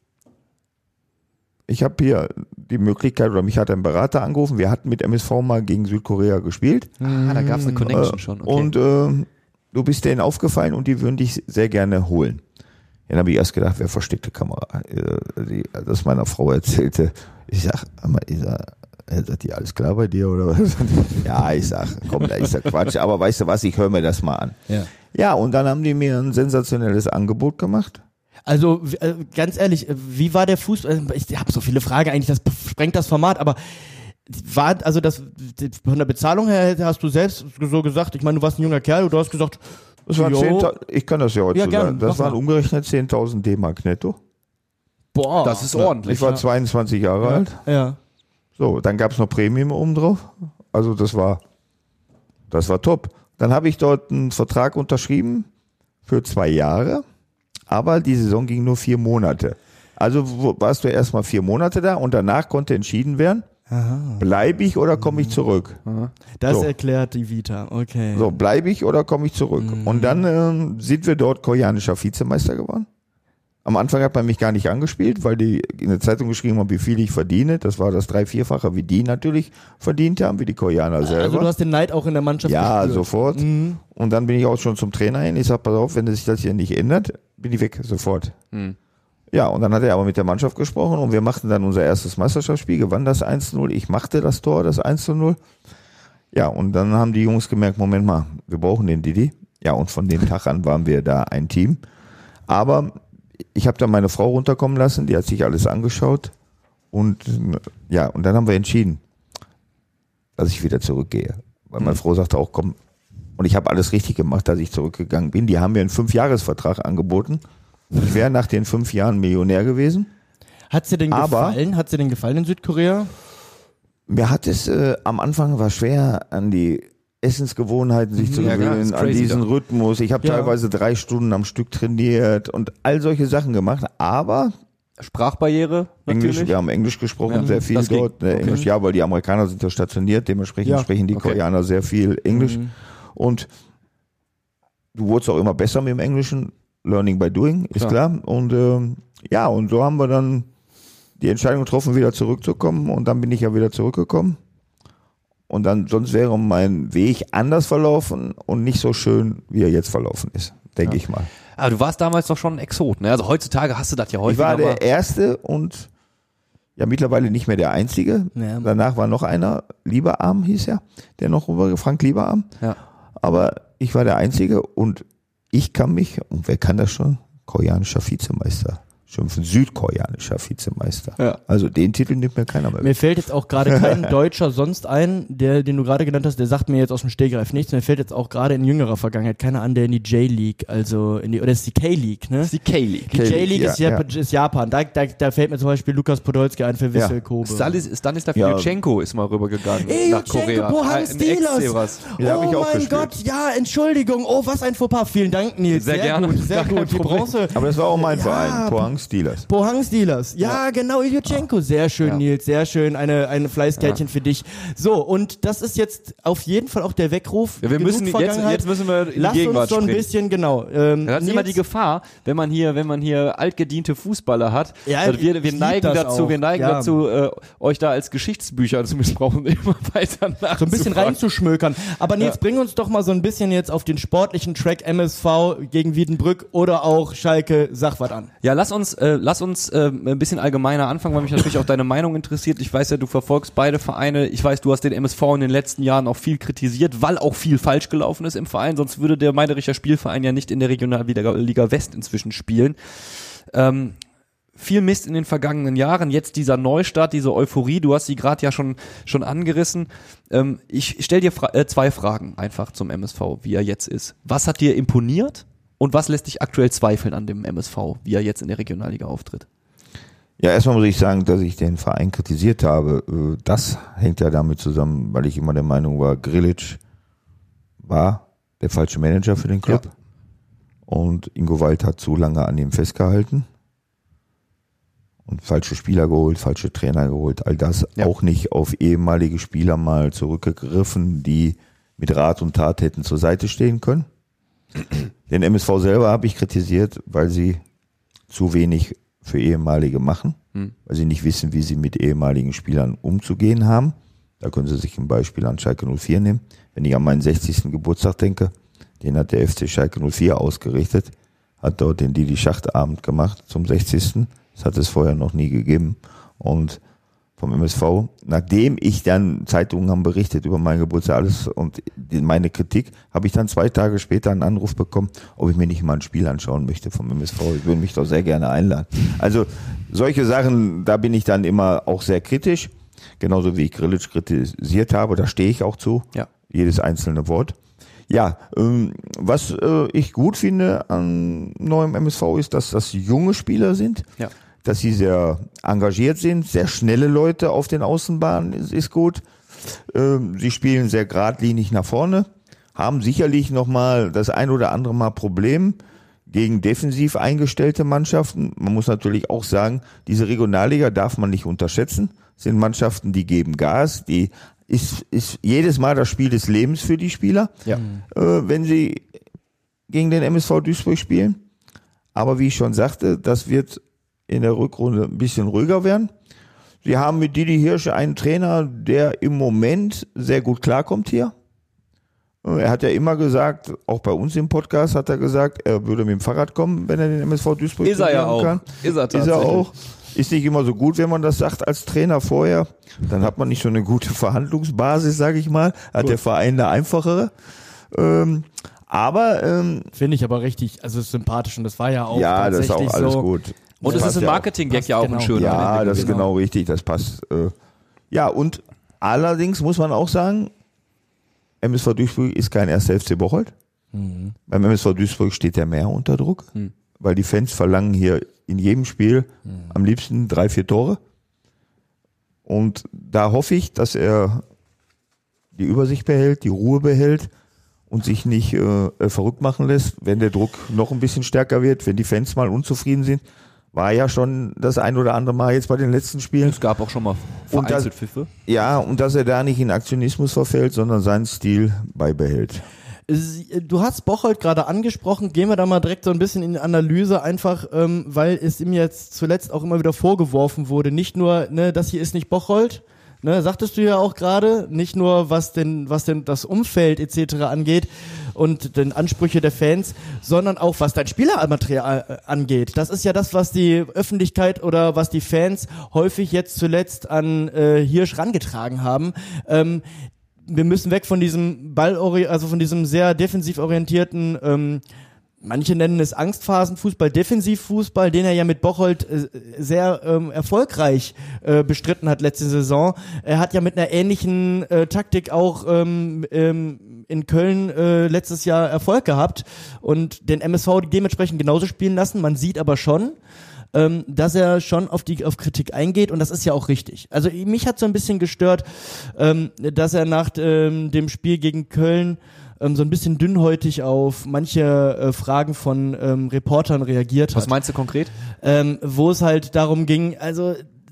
Speaker 4: ich habe hier die Möglichkeit, oder mich hat ein Berater angerufen, wir hatten mit M S V mal gegen Südkorea gespielt.
Speaker 2: Ah, da gab es eine Connection äh, schon. Okay.
Speaker 4: Und äh, du bist denen aufgefallen und die würden dich sehr gerne holen. Dann habe ich erst gedacht, wer versteckte Kamera? Die, das meiner Frau erzählte. Ich sag, ich sag, er sagt, die alles klar bei dir oder was? Ja, ich sag, komm, da ist ja Quatsch. Aber weißt du was, ich höre mir das mal an. Ja. Ja, und dann haben die mir ein sensationelles Angebot gemacht.
Speaker 3: Also ganz ehrlich, wie war der Fußball? Ich habe so viele Fragen eigentlich, das sprengt das Format, aber war also das von der Bezahlung her hast du selbst so gesagt, ich meine, du warst ein junger Kerl, du hast gesagt,
Speaker 4: das waren zehn, ich kann das ja heute
Speaker 3: ja,
Speaker 4: so
Speaker 3: gern,
Speaker 4: sagen, das waren mal. Umgerechnet zehntausend D-Mark netto.
Speaker 3: Boah,
Speaker 2: das ist ordentlich.
Speaker 4: Ich war
Speaker 2: ja.
Speaker 4: zweiundzwanzig Jahre
Speaker 3: ja.
Speaker 4: alt.
Speaker 3: Ja.
Speaker 4: So, dann gab es noch Premium oben drauf. Also das war, das war top. Dann habe ich dort einen Vertrag unterschrieben für zwei Jahre, aber die Saison ging nur vier Monate. Also warst du erstmal vier Monate da und danach konnte entschieden werden, bleibe ich oder komme ich zurück?
Speaker 3: Das
Speaker 4: so.
Speaker 3: erklärt die Vita, okay.
Speaker 4: So, bleibe ich oder komme ich zurück? Mhm. Und dann ähm, sind wir dort koreanischer Vizemeister geworden. Am Anfang hat man mich gar nicht angespielt, weil die in der Zeitung geschrieben haben, wie viel ich verdiene. Das war das drei-, vierfache, wie die natürlich verdient haben, wie die Koreaner selber.
Speaker 3: Also du hast den Neid auch in der Mannschaft
Speaker 4: Ja,
Speaker 3: gespürt.
Speaker 4: sofort.
Speaker 3: Mhm.
Speaker 4: Und dann bin ich auch schon zum Trainer hin. Ich sag, pass auf, wenn sich das hier nicht ändert, bin ich weg, sofort.
Speaker 2: Mhm.
Speaker 4: Ja, und dann hat er aber mit der Mannschaft gesprochen und wir machten dann unser erstes Meisterschaftsspiel, gewann das eins zu null. Ich machte das Tor, das eins zu null. Ja, und dann haben die Jungs gemerkt, Moment mal, wir brauchen den Didi. Ja, und von dem Tag an waren wir da ein Team. Aber ich habe dann meine Frau runterkommen lassen, die hat sich alles angeschaut. Und ja, und dann haben wir entschieden, dass ich wieder zurückgehe. Weil meine mhm. Frau sagte auch, komm, und ich habe alles richtig gemacht, dass ich zurückgegangen bin. Die haben mir einen Fünfjahresvertrag angeboten. Ich wäre nach den fünf Jahren Millionär gewesen.
Speaker 3: Hat sie denn
Speaker 4: Aber
Speaker 3: gefallen? Hat sie denn gefallen in Südkorea?
Speaker 4: Mir hat es äh, am Anfang war schwer, an die Essensgewohnheiten sich zu
Speaker 2: Ja,
Speaker 4: gewöhnen,
Speaker 2: klar,
Speaker 4: an
Speaker 2: crazy,
Speaker 4: diesen
Speaker 2: doch.
Speaker 4: Rhythmus. Ich habe
Speaker 3: Ja.
Speaker 4: teilweise drei Stunden am Stück trainiert und all solche Sachen gemacht. Aber
Speaker 2: Sprachbarriere natürlich.
Speaker 4: Englisch, wir haben Englisch gesprochen,
Speaker 2: Ja,
Speaker 4: sehr viel
Speaker 2: das ging.
Speaker 4: dort. Äh,
Speaker 2: Okay.
Speaker 4: Englisch, ja, weil die Amerikaner sind ja stationiert, dementsprechend
Speaker 3: Ja.
Speaker 4: sprechen die
Speaker 2: Okay.
Speaker 4: Koreaner sehr viel Englisch.
Speaker 3: Mhm.
Speaker 4: Und du wurdest auch immer besser mit dem Englischen. Learning by doing, ist klar. klar. Und ähm, ja, und so haben wir dann die Entscheidung getroffen, wieder zurückzukommen. Und dann bin ich ja wieder zurückgekommen. Und dann, sonst wäre mein Weg anders verlaufen und nicht so schön, wie er jetzt verlaufen ist, denke
Speaker 2: Ja.
Speaker 4: ich mal.
Speaker 2: Aber du warst damals doch schon ein Exot, ne? Also heutzutage hast du das ja häufig.
Speaker 4: Ich war
Speaker 2: aber
Speaker 4: der Erste und ja mittlerweile nicht mehr der Einzige.
Speaker 3: Ja.
Speaker 4: Danach war noch einer, Lieberarm hieß er, der noch rüber, Frank Lieberarm.
Speaker 2: Ja.
Speaker 4: Aber ich war der Einzige und ich kann mich, und wer kann das schon? Koreanischer Vizemeister. Schimpfen, südkoreanischer Vizemeister.
Speaker 2: Ja.
Speaker 4: Also den Titel nimmt mir keiner mehr.
Speaker 3: Mir fällt jetzt auch gerade kein Deutscher sonst ein, der, den du gerade genannt hast, der sagt mir jetzt aus dem Stegreif nichts. Mir fällt jetzt auch gerade in jüngerer Vergangenheit keiner an, der in die J-League, also in die, oder ist die K-League, ne?
Speaker 2: Das ist die K-League.
Speaker 3: Die J-League
Speaker 4: ja,
Speaker 3: ist, Jap-
Speaker 4: ja.
Speaker 3: ist Japan. Da, da, da fällt mir zum Beispiel Lukas Podolski ein für Wissel
Speaker 4: Ja.
Speaker 3: Kobe.
Speaker 2: Stanis, Stanislav
Speaker 4: Ja.
Speaker 2: Ilyuchenko ist mal rübergegangen
Speaker 3: Ey,
Speaker 2: nach
Speaker 3: Jutschenko,
Speaker 2: Korea.
Speaker 3: Pohang
Speaker 2: Ein Ex-
Speaker 3: Steelers.
Speaker 2: was.
Speaker 4: Ja, hab
Speaker 3: oh
Speaker 4: ich auch
Speaker 3: mein
Speaker 4: gespielt.
Speaker 3: Gott, ja, Entschuldigung. Oh, was ein Fauxpas. Vielen Dank, Nils.
Speaker 2: Sehr gerne.
Speaker 3: Gut, sehr
Speaker 2: Gar kein
Speaker 3: gut. Die
Speaker 2: Problem.
Speaker 3: Bronze.
Speaker 4: Aber das war auch mein
Speaker 3: Ja.
Speaker 4: Verein, Pohang Steelers.
Speaker 3: Pohang Steelers. Ja, genau, Ilyuchenko. Sehr schön,
Speaker 2: Ja.
Speaker 3: Nils. Sehr schön. Eine, eine Fleißkärtchen für dich. So, und das ist jetzt auf jeden Fall auch der Weckruf.
Speaker 2: Ja, wir
Speaker 3: Genug
Speaker 2: müssen jetzt,
Speaker 3: Vergangenheit.
Speaker 2: jetzt müssen wir in die
Speaker 3: Lass
Speaker 2: Gegenwart
Speaker 3: uns so ein
Speaker 2: springen.
Speaker 3: bisschen, genau. Ähm,
Speaker 2: Das ist immer die
Speaker 3: Nils,
Speaker 2: Gefahr, wenn man hier, wenn man hier altgediente Fußballer hat.
Speaker 3: Ja,
Speaker 2: also wir,
Speaker 3: ich
Speaker 2: wir
Speaker 3: lieb
Speaker 2: neigen
Speaker 3: das
Speaker 2: dazu,
Speaker 3: auch.
Speaker 2: wir neigen
Speaker 3: Ja.
Speaker 2: dazu, äh, euch da als Geschichtsbücher zu missbrauchen, immer weiter nachzufragen.
Speaker 3: so ein bisschen reinzuschmökern. Aber Nils,
Speaker 2: Ja.
Speaker 3: bring uns doch mal so ein bisschen jetzt auf den sportlichen Track M S V gegen Wiedenbrück oder auch Schalke, sag was an.
Speaker 2: Ja, lass uns, äh, lass uns äh, ein bisschen allgemeiner anfangen, weil mich natürlich auch deine Meinung interessiert. Ich weiß ja, du verfolgst beide Vereine. Ich weiß, du hast den M S V in den letzten Jahren auch viel kritisiert, weil auch viel falsch gelaufen ist im Verein. Sonst würde der Meidericher Spielverein ja nicht in der Regionalliga Liga West inzwischen spielen. Ähm, viel Mist in den vergangenen Jahren. Jetzt dieser Neustart, diese Euphorie. Du hast sie gerade ja schon schon angerissen. Ähm, ich stell dir fra- äh, zwei Fragen einfach zum M S V, wie er jetzt ist. Was hat dir imponiert? Und was lässt dich aktuell zweifeln an dem M S V, wie er jetzt in der Regionalliga auftritt?
Speaker 4: Ja, erstmal muss ich sagen, dass ich den Verein kritisiert habe. Äh, Das hängt ja damit zusammen, weil ich immer der Meinung war, Grilic war der falsche Manager für den Club.
Speaker 2: Ja.
Speaker 4: Und Ingo Wald hat zu lange an ihm festgehalten. Und falsche Spieler geholt, falsche Trainer geholt. All das
Speaker 2: Ja.
Speaker 4: auch nicht auf ehemalige Spieler mal zurückgegriffen, die mit Rat und Tat hätten zur Seite stehen können. Den M S V selber habe ich kritisiert, weil sie zu wenig für Ehemalige machen,
Speaker 2: Hm.
Speaker 4: weil sie nicht wissen, wie sie mit ehemaligen Spielern umzugehen haben. Da können Sie sich ein Beispiel an Schalke null vier nehmen. Wenn ich an meinen sechzigsten Geburtstag denke, den hat der F C Schalke null vier ausgerichtet, hat dort den Didi Schachtabend gemacht zum sechzigsten Das hat es vorher noch nie gegeben. Und vom M S V, nachdem ich dann, Zeitungen haben berichtet über meinen Geburtstag, alles und die, meine Kritik, habe ich dann zwei Tage später einen Anruf bekommen, ob ich mir nicht mal ein Spiel anschauen möchte vom M S V. Ich würde mich doch sehr gerne einladen. Also solche Sachen, da bin ich dann immer auch sehr kritisch. Genauso wie ich Grilic kritisiert habe, da stehe ich auch zu.
Speaker 2: Ja.
Speaker 4: Jedes einzelne Wort. Ja, ähm, was äh, ich gut finde an neuem M S V ist, dass das junge Spieler sind.
Speaker 2: Ja.
Speaker 4: Dass sie sehr engagiert sind, sehr schnelle Leute auf den Außenbahnen ist, ist gut. Ähm, sie spielen sehr geradlinig nach vorne haben sicherlich nochmal das ein oder andere Mal Problem gegen defensiv eingestellte Mannschaften. Man muss natürlich auch sagen, diese Regionalliga darf man nicht unterschätzen. Das sind Mannschaften, die geben Gas, die ist, ist jedes Mal das Spiel des Lebens für die Spieler,
Speaker 2: Ja.
Speaker 4: äh, wenn sie gegen den M S V Duisburg spielen. Aber wie ich schon sagte, das wird in der Rückrunde ein bisschen ruhiger werden. Sie haben mit Didi Hirsche einen Trainer, der im Moment sehr gut klarkommt hier. Er hat ja immer gesagt, auch bei uns im Podcast hat er gesagt, er würde mit dem Fahrrad kommen, wenn er den M S V Duisburg
Speaker 2: Ist er ja
Speaker 4: trainieren
Speaker 2: auch.
Speaker 4: kann.
Speaker 2: Ist er
Speaker 4: Ist er
Speaker 2: tatsächlich.
Speaker 4: auch. Ist nicht immer so gut, wenn man das sagt als Trainer vorher. Dann hat man nicht so eine gute Verhandlungsbasis, sage ich mal. Hat
Speaker 3: Gut.
Speaker 4: der Verein eine einfachere. Ähm, aber ähm,
Speaker 3: Finde ich aber richtig, also sympathisch und das war ja auch
Speaker 4: ja, das ist
Speaker 3: tatsächlich
Speaker 4: auch alles
Speaker 3: so.
Speaker 4: gut.
Speaker 2: Und
Speaker 4: Das
Speaker 2: es
Speaker 4: passt
Speaker 2: ist ein
Speaker 4: ja auch.
Speaker 2: Marketing-Gag ja auch
Speaker 3: Genau.
Speaker 2: ein schöner.
Speaker 4: Ja,
Speaker 2: Ende
Speaker 4: das ist
Speaker 2: gewesen.
Speaker 4: genau richtig, das passt. Äh, ja, und allerdings muss man auch sagen, M S V Duisburg ist kein erster F C Bocholt.
Speaker 3: Mhm.
Speaker 4: Beim M S V Duisburg steht der mehr unter Druck,
Speaker 2: Mhm.
Speaker 4: weil die Fans verlangen hier in jedem Spiel
Speaker 3: Mhm.
Speaker 4: am liebsten drei, vier Tore. Und da hoffe ich, dass er die Übersicht behält, die Ruhe behält und sich nicht äh, verrückt machen lässt, wenn der Druck noch ein bisschen stärker wird, wenn die Fans mal unzufrieden sind. War ja schon das ein oder andere Mal jetzt bei den letzten Spielen.
Speaker 2: Es gab auch schon mal
Speaker 4: Und das-
Speaker 2: vereinzelt Pfiffe.
Speaker 4: Ja, und dass er da nicht in Aktionismus verfällt, sondern seinen Stil beibehält.
Speaker 3: Sie- Du hast Bocholt gerade angesprochen, gehen wir da mal direkt so ein bisschen in die Analyse, einfach ähm, weil es ihm jetzt zuletzt auch immer wieder vorgeworfen wurde, nicht nur, ne, das hier ist nicht Bocholt, ne, sagtest du ja auch gerade, nicht nur was denn, was denn das Umfeld et cetera angeht und den Ansprüche der Fans, sondern auch was dein Spielermaterial äh, angeht. Das ist ja das, was die Öffentlichkeit oder was die Fans häufig jetzt zuletzt an äh, Hirsch rangetragen haben. Ähm, wir müssen weg von diesem Ball, also von diesem sehr defensiv orientierten, ähm, manche nennen es Angstphasenfußball, Defensivfußball, den er ja mit Bocholt äh, sehr ähm, erfolgreich äh, bestritten hat letzte Saison. Er hat ja mit einer ähnlichen äh, Taktik auch ähm, ähm, in Köln äh, letztes Jahr Erfolg gehabt und den M S V dementsprechend genauso spielen lassen. Man sieht aber schon, ähm, dass er schon auf die auf Kritik eingeht und das ist ja auch richtig. Also mich hat so ein bisschen gestört, ähm, dass er nach ähm, dem Spiel gegen Köln ähm, so ein bisschen dünnhäutig auf manche äh, Fragen von ähm, Reportern reagiert hat.
Speaker 2: Was meinst du konkret?
Speaker 3: Ähm, wo es halt darum ging, also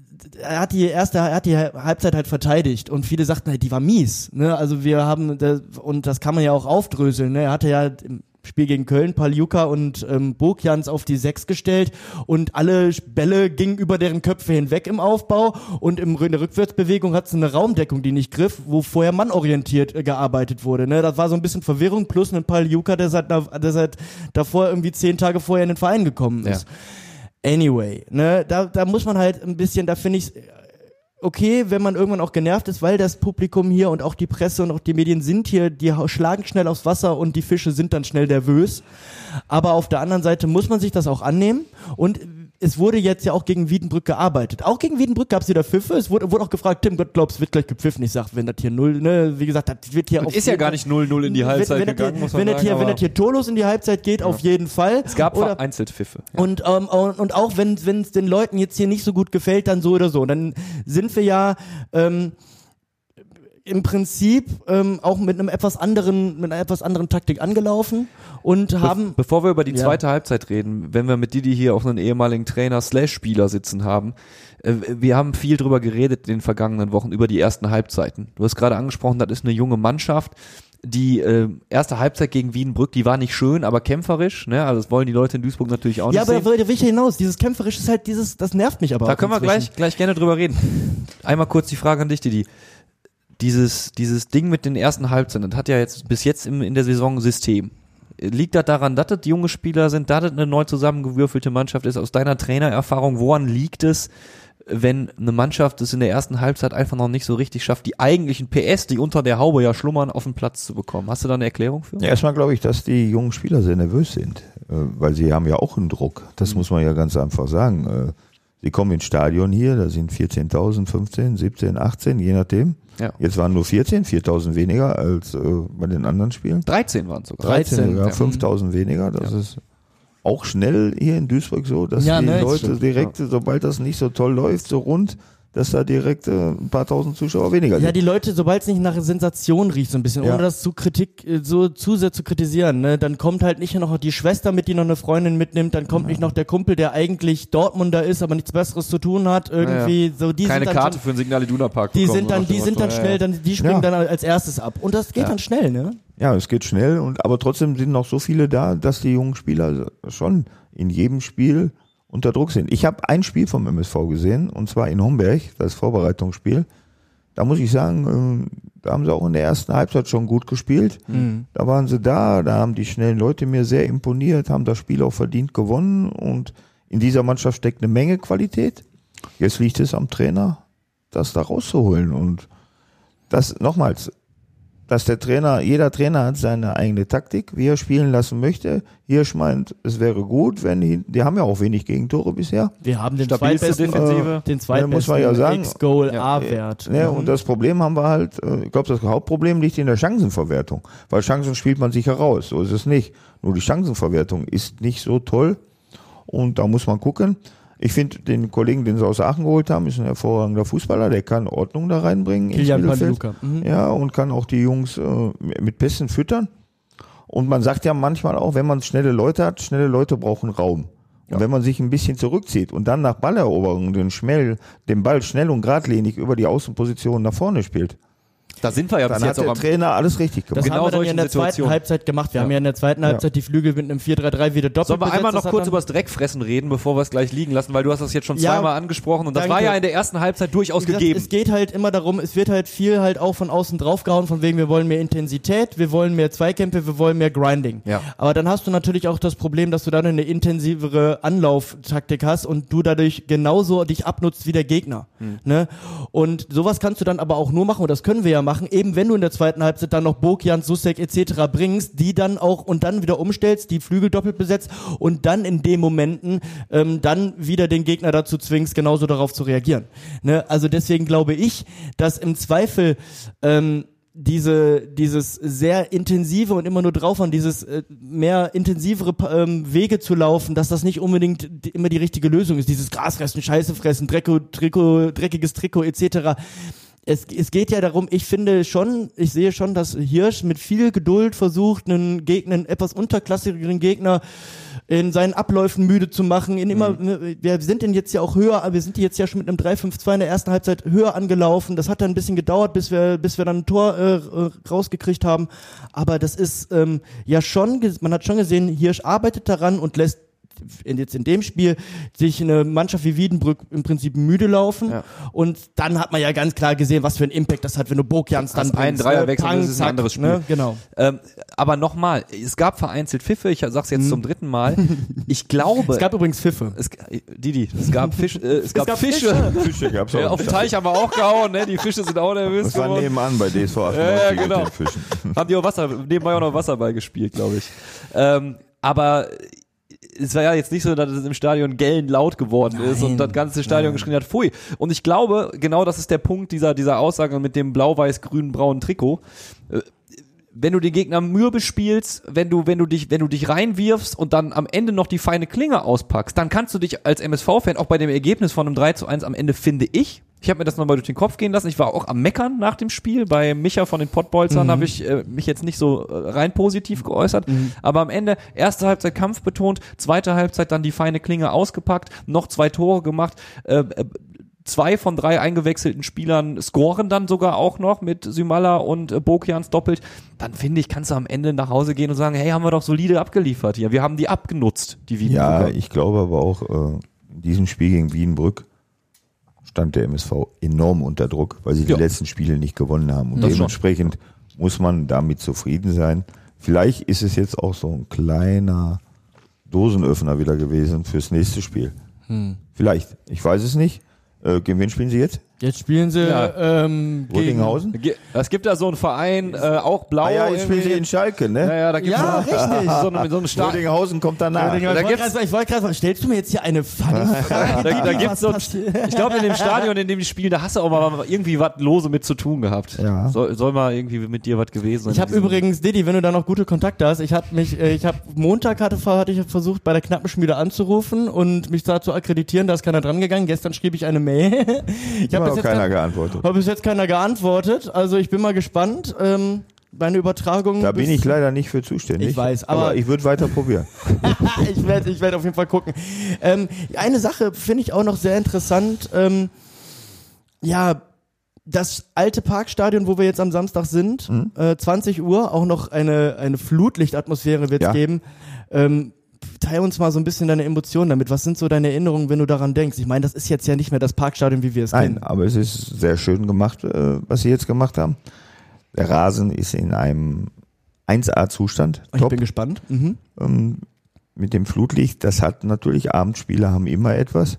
Speaker 3: er hat die erste, er hat die Halbzeit halt verteidigt und viele sagten halt, die war mies, ne? Also wir haben das, und das kann man ja auch aufdröseln, ne? Er hatte ja im Spiel gegen Köln Paljuka und ähm, Bogjans auf die Sechs gestellt und alle Bälle gingen über deren Köpfe hinweg im Aufbau und im, in der Rückwärtsbewegung hat es eine Raumdeckung, die nicht griff, wo vorher mannorientiert äh, gearbeitet wurde. Ne? Das war so ein bisschen Verwirrung plus ein Paljuka, der seit, der seit davor irgendwie zehn Tage vorher in den Verein gekommen ist. Ja. Anyway, ne, da, da muss man halt ein bisschen, da finde ich okay, wenn man irgendwann auch genervt ist, weil das Publikum hier und auch die Presse und auch die Medien sind hier, die schlagen schnell aufs Wasser und die Fische sind dann schnell nervös. Aber auf der anderen Seite muss man sich das auch annehmen und es wurde jetzt ja auch gegen Wiedenbrück gearbeitet. Auch gegen Wiedenbrück gab es wieder Pfiffe. Es wurde, wurde auch gefragt, Tim, Gott glaubst, wird gleich gepfiffen. Ich sag, wenn das hier null, ne, wie gesagt, das wird hier
Speaker 2: Und
Speaker 3: auf
Speaker 2: ist ja
Speaker 3: jeden
Speaker 2: gar
Speaker 3: Fall-
Speaker 2: nicht null null in die Halbzeit
Speaker 3: wenn, wenn
Speaker 2: gegangen,
Speaker 3: das
Speaker 2: muss
Speaker 3: hier,
Speaker 2: man
Speaker 3: wenn das
Speaker 2: sagen.
Speaker 3: hier, wenn
Speaker 2: aber
Speaker 3: das hier torlos in die Halbzeit geht, auf jeden Fall.
Speaker 2: es gab
Speaker 3: Oder,
Speaker 2: vereinzelt Pfiffe. Ja.
Speaker 3: und, ähm, und, und auch wenn es den Leuten jetzt hier nicht so gut gefällt, dann so oder so. Dann sind wir ja ähm, im Prinzip ähm, auch mit einem etwas anderen, mit einer etwas anderen Taktik angelaufen und haben.
Speaker 2: Be bevor wir über die
Speaker 3: Ja.
Speaker 2: zweite Halbzeit reden, wenn wir mit Didi hier auch einen ehemaligen Trainer slash Spieler sitzen haben, äh, wir haben viel drüber geredet in den vergangenen Wochen über die ersten Halbzeiten. Du hast gerade angesprochen, das ist eine junge Mannschaft. Die äh, erste Halbzeit gegen Wiedenbrück, die war nicht schön, aber kämpferisch, ne? Also das wollen die Leute in Duisburg natürlich auch
Speaker 3: Ja,
Speaker 2: nicht
Speaker 3: aber
Speaker 2: sehen.
Speaker 3: da will ich ja hinaus. Dieses kämpferisch ist halt dieses, das nervt mich aber
Speaker 2: Da
Speaker 3: auch
Speaker 2: können wir
Speaker 3: inzwischen.
Speaker 2: gleich, gleich gerne drüber reden. Einmal kurz die Frage an dich, Didi. Dieses, dieses Ding mit den ersten Halbzeiten, das hat ja jetzt bis jetzt im, in der Saison ein System. Liegt das daran, dass das junge Spieler sind, dass das eine neu zusammengewürfelte Mannschaft ist? Aus deiner Trainererfahrung, woran liegt es, wenn eine Mannschaft es in der ersten Halbzeit einfach noch nicht so richtig schafft, die eigentlichen P S, die unter der Haube ja schlummern, auf den Platz zu bekommen? Hast du da eine Erklärung für?
Speaker 4: Ja, erstmal glaube ich, dass die jungen Spieler sehr nervös sind, äh, weil sie haben ja auch einen Druck. Das
Speaker 2: Mhm.
Speaker 4: muss man ja ganz einfach sagen. Äh, sie kommen ins Stadion hier, da sind vierzehntausend, fünfzehn, siebzehn, achtzehn, je nachdem.
Speaker 2: Ja.
Speaker 4: Jetzt waren nur vierzehn, viertausend weniger als äh, bei den anderen Spielen.
Speaker 2: dreizehn waren es sogar.
Speaker 3: dreizehn,
Speaker 4: ja,
Speaker 2: ja.
Speaker 4: fünftausend weniger. Das ist auch schnell hier in Duisburg so, dass
Speaker 3: Ja,
Speaker 4: die
Speaker 3: ne,
Speaker 4: Leute
Speaker 3: stimmt,
Speaker 4: direkt, sobald das nicht so toll läuft, so rund, dass da direkt äh, ein paar tausend Zuschauer weniger sind.
Speaker 3: Ja, die Leute, sobald es nicht nach Sensation riecht, so ein bisschen,
Speaker 4: Ja.
Speaker 3: ohne das zu Kritik, äh, so zu sehr zu kritisieren, ne, dann kommt halt nicht noch die Schwester mit, die noch eine Freundin mitnimmt, dann kommt nicht noch der Kumpel, der eigentlich Dortmunder ist, aber nichts Besseres zu tun hat, irgendwie, so, die
Speaker 2: Keine
Speaker 3: sind dann
Speaker 2: Karte
Speaker 3: schon,
Speaker 2: für den Signal Iduna Park
Speaker 3: die
Speaker 2: bekommen,
Speaker 3: sind dann,
Speaker 2: nach
Speaker 3: die
Speaker 2: dem
Speaker 3: sind dann
Speaker 2: Motto,
Speaker 3: schnell,
Speaker 2: ja, ja.
Speaker 3: dann, die springen
Speaker 4: Ja.
Speaker 3: dann als erstes ab. Und das geht
Speaker 2: Ja.
Speaker 3: dann schnell, ne?
Speaker 4: Ja, es geht schnell, und aber trotzdem sind noch so viele da, dass die jungen Spieler schon in jedem Spiel unter Druck sind. Ich habe ein Spiel vom M S V gesehen, und zwar in Homberg, das Vorbereitungsspiel. Da muss ich sagen, äh, da haben sie auch in der ersten Halbzeit schon gut gespielt.
Speaker 3: Mhm.
Speaker 4: Da waren sie da, da haben die schnellen Leute mir sehr imponiert, haben das Spiel auch verdient gewonnen, und in dieser Mannschaft steckt eine Menge Qualität. Jetzt liegt es am Trainer, das da rauszuholen, und das nochmals, dass der Trainer, jeder Trainer hat seine eigene Taktik, wie er spielen lassen möchte. Hirsch meint, es wäre gut, wenn die, die haben ja auch wenig Gegentore bisher.
Speaker 3: Wir haben den
Speaker 2: Stabilste
Speaker 3: zweitbesten,
Speaker 2: Defensive.
Speaker 3: den
Speaker 4: Ja, muss man ja
Speaker 3: zweitbesten
Speaker 4: sagen.
Speaker 3: X-Goal-A-Wert.
Speaker 4: Ja, und das Problem haben wir halt, äh, ich glaube, das Hauptproblem liegt in der Chancenverwertung, weil Chancen spielt man sich heraus, so ist es nicht. Nur die Chancenverwertung ist nicht so toll, und da muss man gucken. Ich finde den Kollegen, den sie aus Aachen geholt haben, ist ein hervorragender Fußballer, der kann Ordnung da reinbringen ins
Speaker 3: Kilian
Speaker 4: Mittelfeld.
Speaker 3: Pandeluca. Mhm.
Speaker 4: Ja, und kann auch die Jungs äh, mit Pässen füttern. Und man sagt ja manchmal auch, wenn man schnelle Leute hat, schnelle Leute brauchen Raum. Und wenn man sich ein bisschen zurückzieht und dann nach Balleroberung den, schnell, den Ball schnell und geradlinig über die Außenposition nach vorne spielt,
Speaker 2: Da sind wir ja bis
Speaker 4: dann
Speaker 2: jetzt
Speaker 4: hat
Speaker 2: auch
Speaker 4: der
Speaker 2: am
Speaker 4: Trainer alles richtig
Speaker 3: Das
Speaker 4: gemacht.
Speaker 2: Genau
Speaker 3: haben wir dann ja
Speaker 2: solchen
Speaker 3: in der zweiten
Speaker 2: Situationen.
Speaker 3: Halbzeit gemacht. Wir haben ja in der zweiten Halbzeit die Flügel mit einem vier drei drei wieder doppelt
Speaker 2: Sollen wir
Speaker 3: besetzt.
Speaker 2: einmal noch
Speaker 3: Das hat
Speaker 2: kurz
Speaker 3: dann-
Speaker 2: über das Dreckfressen reden, bevor wir es gleich liegen lassen, weil du hast das jetzt schon
Speaker 3: Ja,
Speaker 2: zweimal angesprochen, und das
Speaker 3: danke.
Speaker 2: war ja in der ersten Halbzeit durchaus
Speaker 3: Wie gesagt,
Speaker 2: gegeben.
Speaker 3: es geht halt immer darum, es wird halt viel halt auch von außen draufgehauen, von wegen, wir wollen mehr Intensität, wir wollen mehr Zweikämpfe, wir wollen mehr Grinding.
Speaker 2: Ja.
Speaker 3: Aber dann hast du natürlich auch das Problem, dass du dann eine intensivere Anlauftaktik hast und du dadurch genauso dich abnutzt wie der Gegner.
Speaker 2: Hm.
Speaker 3: Ne? Und sowas kannst du dann aber auch nur machen, und das können wir ja machen, eben wenn du in der zweiten Halbzeit dann noch Bokian, Susek et cetera bringst, die dann auch und dann wieder umstellst, die Flügel doppelt besetzt und dann in den Momenten ähm, dann wieder den Gegner dazu zwingst, genauso darauf zu reagieren. Ne? Also deswegen glaube ich, dass im Zweifel ähm, diese dieses sehr intensive und immer nur drauf an dieses äh, mehr intensivere ähm, Wege zu laufen, dass das nicht unbedingt die, immer die richtige Lösung ist. Dieses Grasfressen, Scheiße fressen, Drecko, Trikot, dreckiges Trikot et cetera. Es, es geht ja darum, ich finde schon, ich sehe schon, dass Hirsch mit viel Geduld versucht, einen Gegner, einen etwas unterklassigeren Gegner in seinen Abläufen müde zu machen. In immer, mhm. Wir sind denn jetzt ja auch höher, wir sind jetzt ja schon mit einem drei fünf zwei in der ersten Halbzeit höher angelaufen. Das hat dann ein bisschen gedauert, bis wir, bis wir dann ein Tor äh, rausgekriegt haben. Aber das ist ähm, ja schon, man hat schon gesehen, Hirsch arbeitet daran und lässt in, jetzt in dem Spiel sich eine Mannschaft wie Wiedenbrück im Prinzip müde laufen,
Speaker 2: Ja.
Speaker 3: und dann hat man ja ganz klar gesehen, was für einen Impact das hat, wenn du Bokians dann
Speaker 2: Hast einen
Speaker 3: bringst,
Speaker 2: Dreier
Speaker 3: ne?
Speaker 2: wechseln,
Speaker 3: Pang,
Speaker 2: das ist ein
Speaker 3: zack,
Speaker 2: anderes Spiel.
Speaker 3: Ne? Genau.
Speaker 2: Ähm, aber nochmal, es gab vereinzelt Pfiffe, ich sag's jetzt zum dritten Mal. Ich glaube,
Speaker 3: Es gab übrigens Pfiffe.
Speaker 2: es, Didi, es gab Fisch, äh, es gab,
Speaker 3: gab
Speaker 2: Fische.
Speaker 4: Fische gab's
Speaker 2: Ja,
Speaker 4: auch.
Speaker 2: auf den Teich haben wir auch gehauen, ne? Die Fische sind auch nervös
Speaker 4: Das war
Speaker 2: geworden.
Speaker 4: nebenan bei D S V
Speaker 2: Ja,
Speaker 4: achtundneunzig
Speaker 2: ja, genau.
Speaker 4: mit den Fischen.
Speaker 2: Haben die auch Wasser, nebenbei auch noch Wasserball gespielt, glaube ich. Ähm, aber es war ja jetzt nicht so, dass es im Stadion gellend laut geworden ist und das ganze Stadion geschrien hat, pfui. Und ich glaube, genau das ist der Punkt dieser, dieser Aussage mit dem blau-weiß-grün-braunen Trikot. Äh, Wenn du den Gegner Mühe bespielst, wenn du, wenn du dich, wenn du dich reinwirfst und dann am Ende noch die feine Klinge auspackst, dann kannst du dich als M S V-Fan auch bei dem Ergebnis von einem drei zu eins am Ende, finde ich, ich habe mir das nochmal durch den Kopf gehen lassen, ich war auch am Meckern nach dem Spiel, bei Micha von den Pottbolzern mhm. habe ich äh, mich jetzt nicht so äh, rein positiv geäußert, mhm. aber am Ende, erste Halbzeit Kampf betont, zweite Halbzeit dann die feine Klinge ausgepackt, noch zwei Tore gemacht, äh, äh, zwei von drei eingewechselten Spielern scoren dann sogar auch noch mit Symala und äh, Bokians doppelt, dann finde ich, kannst du am Ende nach Hause gehen und sagen, hey, haben wir doch solide abgeliefert hier, wir haben die abgenutzt, die Wiedenbrücker.
Speaker 4: Ja, ich glaube aber auch, äh, in diesem Spiel gegen Wiedenbrück stand der M S V enorm unter Druck, weil sie
Speaker 2: Ja.
Speaker 4: die letzten Spiele nicht gewonnen haben. Und
Speaker 2: Das
Speaker 4: dementsprechend muss man damit zufrieden sein. Vielleicht ist es jetzt auch so ein kleiner Dosenöffner wieder gewesen fürs nächste Spiel. Hm. Vielleicht. Ich weiß es nicht. Äh, gegen wen spielen sie jetzt?
Speaker 3: Jetzt spielen sie
Speaker 2: Ja.
Speaker 3: ähm, gegen...
Speaker 4: Rödinghausen?
Speaker 2: Es gibt da so einen Verein, äh, auch blau.
Speaker 4: Ah ja, jetzt spielen
Speaker 2: irgendwie.
Speaker 4: sie in Schalke, ne?
Speaker 2: Ja, ja, da gibt's
Speaker 3: Ja,
Speaker 2: so,
Speaker 3: richtig.
Speaker 2: so einen, so einen Start.
Speaker 4: Rödinghausen kommt danach.
Speaker 3: Ich
Speaker 2: da
Speaker 3: wollte
Speaker 2: gibt's-
Speaker 3: gerade sagen, ich wollte gerade sagen, stellst du mir jetzt hier eine Fangfrage?
Speaker 2: Da, da gibt's
Speaker 3: Was
Speaker 2: so, ein-
Speaker 3: passiert?
Speaker 2: ich glaube, in dem Stadion, in dem die spielen, da hast du auch mal irgendwie was lose mit zu tun gehabt.
Speaker 4: Ja.
Speaker 2: Soll, soll mal irgendwie mit dir was gewesen sein.
Speaker 3: Ich habe übrigens, Didi, wenn du da noch gute Kontakte hast, ich habe mich, äh, ich habe Montag hatte, hatte ich versucht, bei der Knappenschmiede anzurufen und mich da zu akkreditieren, da ist keiner dran gegangen. Gestern schrieb ich eine Mail. Ich
Speaker 4: Immer
Speaker 3: habe
Speaker 4: noch
Speaker 3: bis,
Speaker 4: keiner
Speaker 3: jetzt
Speaker 4: geantwortet.
Speaker 3: hab bis jetzt keiner geantwortet. Also ich bin mal gespannt. Ähm, meine Übertragung.
Speaker 4: Da bin
Speaker 3: bis-
Speaker 4: ich leider nicht für zuständig.
Speaker 3: Ich weiß, aber-
Speaker 4: ich würde weiter probieren.
Speaker 3: ich werde ich werd auf jeden Fall gucken. Ähm, eine Sache finde ich auch noch sehr interessant. Ähm, ja, das alte Parkstadion, wo wir jetzt am Samstag sind,
Speaker 4: Mhm.
Speaker 3: äh, zwanzig Uhr, auch noch eine, eine Flutlichtatmosphäre wird es
Speaker 4: Ja.
Speaker 3: geben. Ähm, teil uns mal so ein bisschen deine Emotionen damit. Was sind so deine Erinnerungen, wenn du daran denkst? Ich meine, das ist jetzt ja nicht mehr das Parkstadion, wie wir es
Speaker 4: Nein,
Speaker 3: kennen.
Speaker 4: aber es ist sehr schön gemacht, äh, was sie jetzt gemacht haben. Der Rasen ist in einem eins A-Zustand.
Speaker 3: Ich
Speaker 4: Top.
Speaker 3: bin gespannt. Mhm.
Speaker 4: Ähm, mit dem Flutlicht, das hat natürlich, Abendspiele haben immer etwas.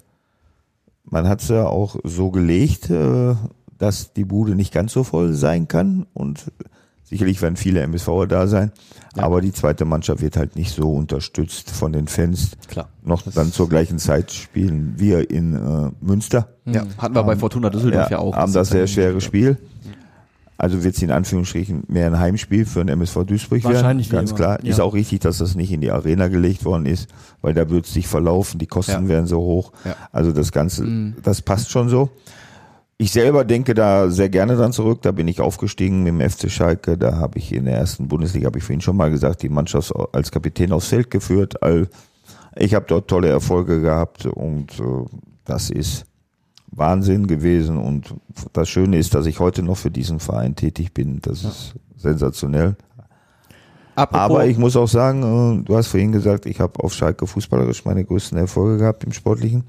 Speaker 4: Man hat es ja auch so gelegt, äh, dass die Bude nicht ganz so voll sein kann und sicherlich werden viele M S V'er da sein,
Speaker 2: Ja.
Speaker 4: aber die zweite Mannschaft wird halt nicht so unterstützt von den Fans.
Speaker 2: Klar.
Speaker 4: Noch dann zur gleichen Zeit spielen wir in äh, Münster.
Speaker 2: Ja, hatten wir bei Fortuna Düsseldorf ja, auch.
Speaker 4: Haben das sehr
Speaker 2: ist
Speaker 4: schwere Spiel. Also wird es in Anführungsstrichen mehr ein Heimspiel für den M S V Duisburg werden.
Speaker 3: Wahrscheinlich wie
Speaker 4: Ganz
Speaker 3: immer.
Speaker 4: klar.
Speaker 3: Ja.
Speaker 4: Ist auch richtig, dass das nicht in die Arena gelegt worden ist, weil da wird es sich verlaufen, die Kosten
Speaker 2: Ja.
Speaker 4: wären so hoch.
Speaker 2: Ja.
Speaker 4: Also das Ganze,
Speaker 3: Mhm.
Speaker 4: das passt schon so. Ich selber denke da sehr gerne dran zurück. Da bin ich aufgestiegen mit dem F C Schalke. Da habe ich in der ersten Bundesliga, habe ich vorhin schon mal gesagt, die Mannschaft als Kapitän aufs Feld geführt. All- Ich habe dort tolle Erfolge gehabt und äh, das ist Wahnsinn gewesen. Und das Schöne ist, dass ich heute noch für diesen Verein tätig bin. Das ist sensationell.
Speaker 2: Apropos,
Speaker 4: Aber ich muss auch sagen, äh, du hast vorhin gesagt, ich habe auf Schalke fußballerisch meine größten Erfolge gehabt im Sportlichen.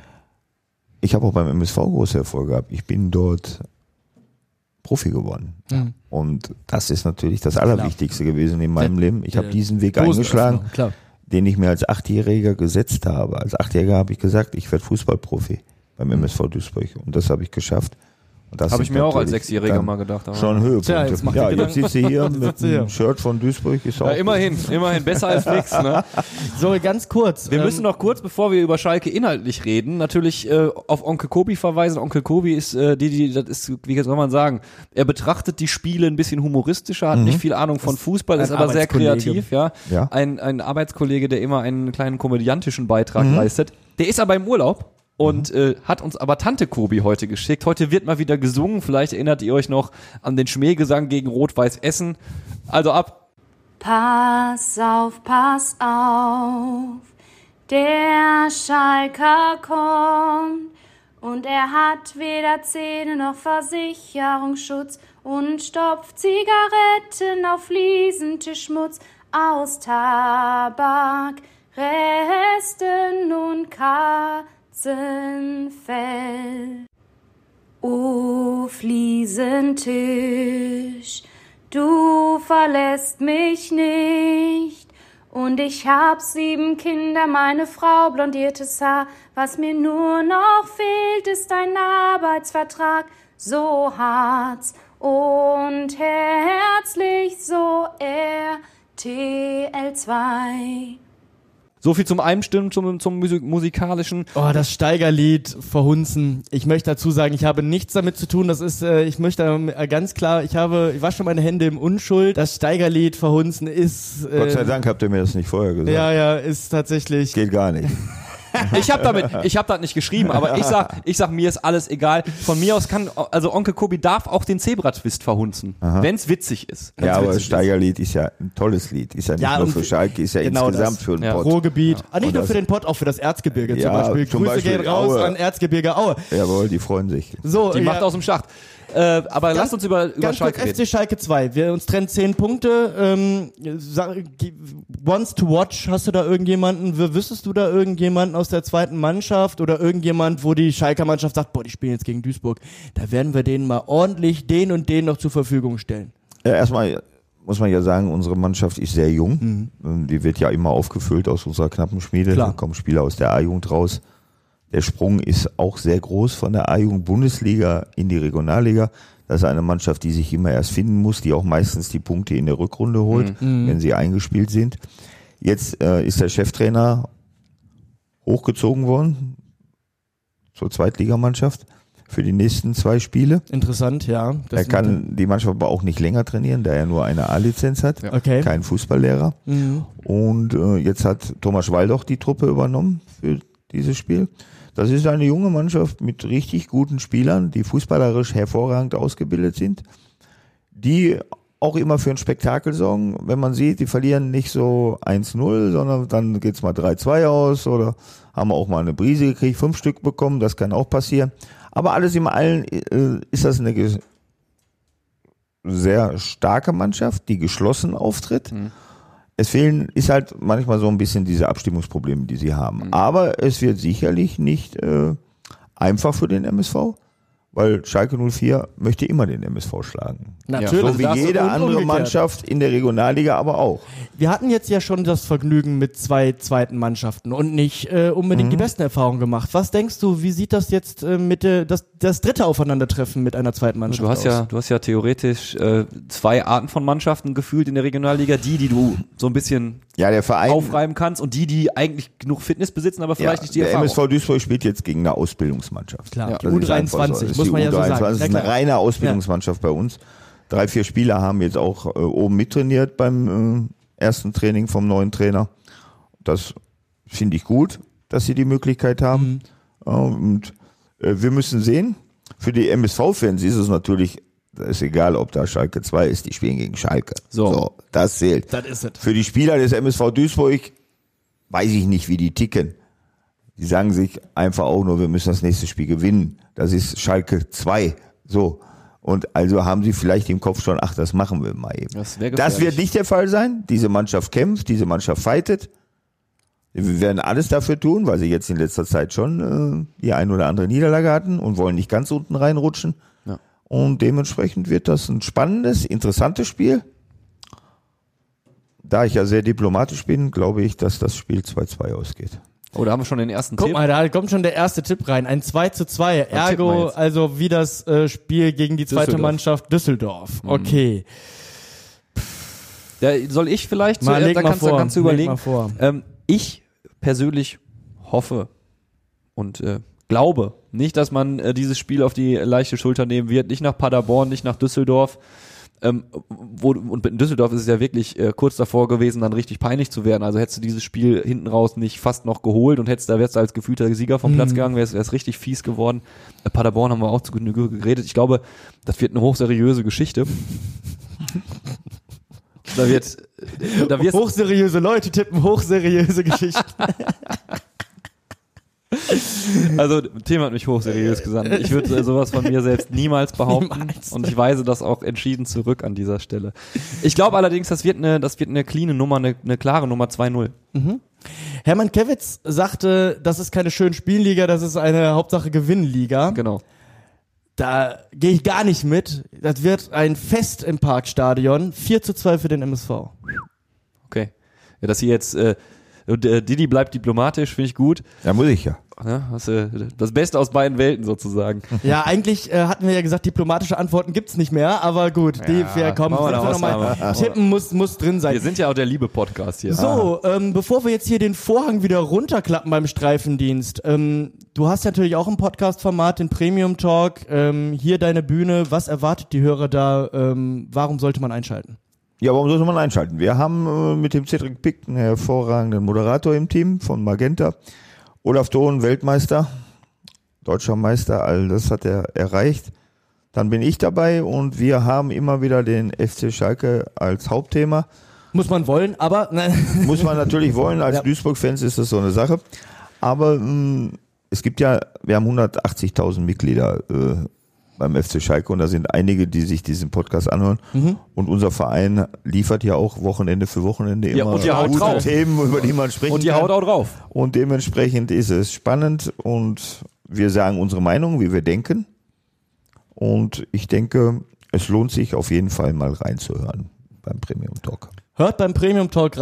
Speaker 4: Ich habe auch beim M S V große Erfolge gehabt. Ich bin dort Profi geworden.
Speaker 3: Mhm.
Speaker 4: Und das ist natürlich das Allerwichtigste gewesen in meinem Leben. Ich habe
Speaker 3: der
Speaker 4: diesen Weg
Speaker 3: Dosenöffner,
Speaker 4: eingeschlagen,
Speaker 3: Klar.
Speaker 4: den ich mir als Achtjähriger gesetzt habe. Als Achtjähriger habe ich gesagt, ich werde Fußballprofi beim M S V Duisburg. Und das habe ich geschafft. Und das
Speaker 2: habe ich
Speaker 4: sind
Speaker 2: mir auch als
Speaker 4: natürlich
Speaker 2: Sechsjähriger
Speaker 4: dann
Speaker 2: mal gedacht. Aber
Speaker 4: Schon Höhepunkte.
Speaker 3: Tja, jetzt mach
Speaker 4: ja,
Speaker 3: dir
Speaker 4: jetzt
Speaker 3: Gedanken.
Speaker 4: sitzt sie hier
Speaker 3: Jetzt
Speaker 4: mit
Speaker 3: sitzt sie hier.
Speaker 4: einem Shirt von Duisburg. Ist auch
Speaker 2: ja, immerhin, immerhin besser als nichts. Ne?
Speaker 3: So, ganz kurz.
Speaker 2: Wir
Speaker 3: ähm,
Speaker 2: müssen noch kurz, bevor wir über Schalke inhaltlich reden, natürlich äh, auf Onkel Kobi verweisen. Onkel Kobi ist, äh, die, die, das ist, wie soll man sagen, er betrachtet die Spiele ein bisschen humoristischer, hat nicht viel Ahnung von Fußball,
Speaker 3: ein
Speaker 2: ist aber sehr
Speaker 3: Arbeitskollege.
Speaker 2: kreativ, ja.
Speaker 4: Ja.
Speaker 2: Ein, ein Arbeitskollege, der immer einen kleinen komödiantischen Beitrag
Speaker 3: Mhm.
Speaker 2: leistet. Der ist aber im Urlaub. Und äh, hat uns aber Tante Kobi heute geschickt. Heute wird mal wieder gesungen. Vielleicht erinnert ihr euch noch an den Schmähgesang gegen Rot-Weiß Essen. Also ab.
Speaker 5: Pass auf, pass auf, der Schalker kommt und er hat weder Zähne noch Versicherungsschutz und stopft Zigaretten auf Fliesentischschmutz aus Tabak, Resten und Katzenfell. O Fliesentisch, du verlässt mich nicht. Und ich hab sieben Kinder, meine Frau blondiertes Haar. Was mir nur noch fehlt, ist ein Arbeitsvertrag. So hart und herzlich, so R T L zwei.
Speaker 2: So viel zum Einstimmen, zum, zum Musik musikalischen.
Speaker 3: Oh, das Steigerlied verhunzen. Ich möchte dazu sagen, ich habe nichts damit zu tun. Das ist, äh, ich möchte äh, ganz klar, ich habe, ich wasche meine Hände im Unschuld. Das Steigerlied verhunzen ist, äh,
Speaker 4: Gott sei Dank habt ihr mir das nicht vorher gesagt.
Speaker 3: ja, ja, ist tatsächlich.
Speaker 4: Geht gar nicht.
Speaker 2: Ich habe damit, ich habe das nicht geschrieben, aber ich sag, ich sag, mir ist alles egal. Von mir aus kann, also Onkel Kobi darf auch den Zebra-Twist verhunzen, wenn's witzig ist. Wenn's
Speaker 4: Ja, aber das
Speaker 2: witzig ist.
Speaker 4: Steigerlied ist ja ein tolles Lied. Ist ja nicht
Speaker 3: Ja,
Speaker 4: nur
Speaker 3: und
Speaker 4: für Schalke, ist ja
Speaker 3: genau
Speaker 4: insgesamt
Speaker 3: das.
Speaker 4: für den
Speaker 2: Ja.
Speaker 4: Pott.
Speaker 3: Ruhrgebiet. Ah, nicht
Speaker 4: Und
Speaker 3: nur
Speaker 4: das-
Speaker 3: für den Pott, auch für das Erzgebirge
Speaker 4: Ja,
Speaker 3: zum Beispiel.
Speaker 4: zum
Speaker 3: Grüße
Speaker 4: Beispiel
Speaker 3: gehen raus
Speaker 4: Aue.
Speaker 3: an Erzgebirge Aue.
Speaker 4: Jawohl, die freuen sich.
Speaker 3: So,
Speaker 2: Die
Speaker 3: ja,
Speaker 2: macht aus dem Schacht. Äh, aber lasst uns über, über
Speaker 3: ganz kurz
Speaker 2: Schalke
Speaker 3: F
Speaker 2: reden.
Speaker 3: C Schalke zwei. Wir uns trennen zehn Punkte. Ähm, sag, gi- wants to watch, hast du da irgendjemanden? W- Wüsstest du da irgendjemanden aus der zweiten Mannschaft oder irgendjemand, wo die Schalker Mannschaft sagt, boah, die spielen jetzt gegen Duisburg. Da werden wir denen mal ordentlich den und den noch zur Verfügung stellen.
Speaker 4: Ja, erstmal muss man ja sagen, unsere Mannschaft ist sehr jung. Ähm, Die wird ja immer aufgefüllt aus unserer knappen Schmiede.
Speaker 3: Klar.
Speaker 4: Da kommen Spieler aus der A-Jugend raus. Der Sprung ist auch sehr groß von der A-Jugend-Bundesliga in die Regionalliga. Das ist eine Mannschaft, die sich immer erst finden muss, die auch meistens die Punkte in der Rückrunde holt, mhm. wenn sie eingespielt sind. Jetzt äh, ist der Cheftrainer hochgezogen worden zur Zweitligamannschaft für die nächsten zwei Spiele.
Speaker 3: Interessant, ja. Das
Speaker 4: er kann die Mannschaft aber auch nicht länger trainieren, da er nur eine A-Lizenz hat,
Speaker 3: ja. okay.
Speaker 4: kein Fußballlehrer. Mhm. Und äh, jetzt hat Thomas Schwaldoch die Truppe übernommen für dieses Spiel. Das ist eine junge Mannschaft mit richtig guten Spielern, die fußballerisch hervorragend ausgebildet sind, die auch immer für ein Spektakel sorgen. Wenn man sieht, die verlieren nicht so eins null, sondern dann geht's mal drei zwei aus oder haben auch mal eine Brise gekriegt, fünf Stück bekommen, das kann auch passieren. Aber alles im Allen äh, ist das eine ge- sehr starke Mannschaft, die geschlossen auftritt. Mhm. Es fehlen, ist halt manchmal so ein bisschen diese Abstimmungsprobleme, die sie haben. Mhm. Aber es wird sicherlich nicht äh, einfach für den M S V, weil Schalke null vier möchte immer den M S V schlagen.
Speaker 3: Natürlich.
Speaker 4: So wie jede andere umgekehrt. Mannschaft in der Regionalliga aber auch.
Speaker 3: Wir hatten jetzt ja schon das Vergnügen mit zwei zweiten Mannschaften und nicht äh, unbedingt mhm. die besten Erfahrungen gemacht. Was denkst du, wie sieht das jetzt äh, mit der, das, das dritte Aufeinandertreffen mit einer zweiten Mannschaft
Speaker 2: du hast
Speaker 3: aus?
Speaker 2: Ja, du hast ja theoretisch äh, zwei Arten von Mannschaften gefühlt in der Regionalliga. Die, die du so ein bisschen
Speaker 4: ja, der Verein,
Speaker 2: aufreiben kannst und die, die eigentlich genug Fitness besitzen, aber vielleicht
Speaker 4: ja,
Speaker 2: nicht die
Speaker 4: der
Speaker 2: Erfahrung.
Speaker 4: Der M S V Duisburg spielt jetzt gegen eine Ausbildungsmannschaft.
Speaker 3: Klar,
Speaker 2: ja.
Speaker 3: die U dreiundzwanzig,
Speaker 4: so.
Speaker 3: muss man ja so sagen.
Speaker 4: Das ist eine reine Ausbildungsmannschaft ja. bei uns. Drei, vier Spieler haben jetzt auch äh, oben mittrainiert beim äh, ersten Training vom neuen Trainer. Das finde ich gut, dass sie die Möglichkeit haben. Mhm. Äh, und äh, wir müssen sehen, für die M S V-Fans ist es natürlich, das ist egal, ob da Schalke zwei ist, die spielen gegen Schalke.
Speaker 2: So,
Speaker 4: so das zählt.
Speaker 3: Das ist es.
Speaker 4: Für die Spieler des M S V Duisburg weiß ich nicht, wie die ticken. Die sagen sich einfach auch nur, wir müssen das nächste Spiel gewinnen. Das ist Schalke zwei. So. Und also haben sie vielleicht im Kopf schon, ach, das machen wir mal eben.
Speaker 2: Das,
Speaker 4: das wird nicht der Fall sein. Diese Mannschaft kämpft, diese Mannschaft fightet. Wir werden alles dafür tun, weil sie jetzt in letzter Zeit schon äh, die ein oder andere Niederlage hatten und wollen nicht ganz unten reinrutschen. Ja. Und dementsprechend wird das ein spannendes, interessantes Spiel. Da ich ja sehr diplomatisch bin, glaube ich, dass das Spiel zwei zwei ausgeht.
Speaker 2: Oh, da haben wir schon den ersten
Speaker 3: Guck
Speaker 2: Tipp.
Speaker 3: Guck mal, da kommt schon der erste Tipp rein. Ein zwei zu zwei. Ergo, also wie das äh, Spiel gegen die zweite
Speaker 2: Düsseldorf.
Speaker 3: Mannschaft Düsseldorf. Okay.
Speaker 2: Ja, soll ich vielleicht?
Speaker 3: Mal,
Speaker 2: so,
Speaker 3: leg
Speaker 2: da
Speaker 3: mal
Speaker 2: kannst,
Speaker 3: vor,
Speaker 2: da kannst du überlegen.
Speaker 3: Mal vor.
Speaker 2: Ähm, ich persönlich hoffe und äh, glaube nicht, dass man äh, dieses Spiel auf die leichte Schulter nehmen wird. Nicht nach Paderborn, nicht nach Düsseldorf. Ähm, wo, und in Düsseldorf ist es ja wirklich äh, kurz davor gewesen, dann richtig peinlich zu werden. Also hättest du dieses Spiel hinten raus nicht fast noch geholt und hättest da wärst du als gefühlter Sieger vom mhm. Platz gegangen, wäre es richtig fies geworden. Äh, Paderborn haben wir auch zu Genüge geredet. Ich glaube, das wird eine hochseriöse Geschichte. Da wird, äh, da wirst
Speaker 3: hochseriöse Leute tippen hochseriöse Geschichten.
Speaker 2: Also Tim hat mich hochseriös gesandt. Ich würde äh, sowas von mir selbst niemals behaupten niemals. Und ich weise das auch entschieden zurück an dieser Stelle. Ich glaube allerdings, das wird eine, das wird eine cleane Nummer, eine, eine klare Nummer zwei null.
Speaker 3: Mhm. Hermann Kewitz sagte, das ist keine schöne Spielliga, das ist eine Hauptsache Gewinnliga.
Speaker 2: Genau.
Speaker 3: Da gehe ich gar nicht mit. Das wird ein Fest im Parkstadion. vier zu zwei für den M S V.
Speaker 2: Okay. Ja, dass hier jetzt äh, Didi bleibt diplomatisch, finde ich gut.
Speaker 4: Ja, muss ich ja.
Speaker 2: Ja, das, äh, das Beste aus beiden Welten sozusagen.
Speaker 3: Ja, eigentlich äh, hatten wir ja gesagt, diplomatische Antworten gibt's nicht mehr, aber gut, ja, die wir kommen, nochmal tippen muss, muss drin sein.
Speaker 2: Wir sind ja auch der Liebe-Podcast hier.
Speaker 3: So, ähm, bevor wir jetzt hier den Vorhang wieder runterklappen beim Streifendienst, ähm, du hast natürlich auch ein Podcast-Format, den Premium Talk, ähm, hier deine Bühne, was erwartet die Hörer da, ähm, warum sollte man einschalten?
Speaker 4: Ja, warum sollte man einschalten? Wir haben äh, mit dem Cedric Pick einen hervorragenden Moderator im Team von Magenta. Olaf Thon, Weltmeister, deutscher Meister, all das hat er erreicht. Dann bin ich dabei und wir haben immer wieder den F C Schalke als Hauptthema.
Speaker 3: Muss man wollen, aber... Ne.
Speaker 4: Muss man natürlich wollen, als
Speaker 3: ja.
Speaker 4: Duisburg-Fans ist das so eine Sache. Aber mh, es gibt ja, wir haben hundertachtzigtausend Mitglieder äh, beim F C Schalke und da sind einige, die sich diesen Podcast anhören. Mhm. Und unser Verein liefert ja auch Wochenende für Wochenende immer
Speaker 2: ja, und die haut
Speaker 4: gute
Speaker 2: drauf.
Speaker 4: Themen, über die man sprechen kann.
Speaker 2: Und die haut auch drauf.
Speaker 4: Und dementsprechend ist es spannend und wir sagen unsere Meinung, wie wir denken. Und ich denke, es lohnt sich auf jeden Fall mal reinzuhören beim Premium Talk.
Speaker 3: Hört beim Premium Talk rein.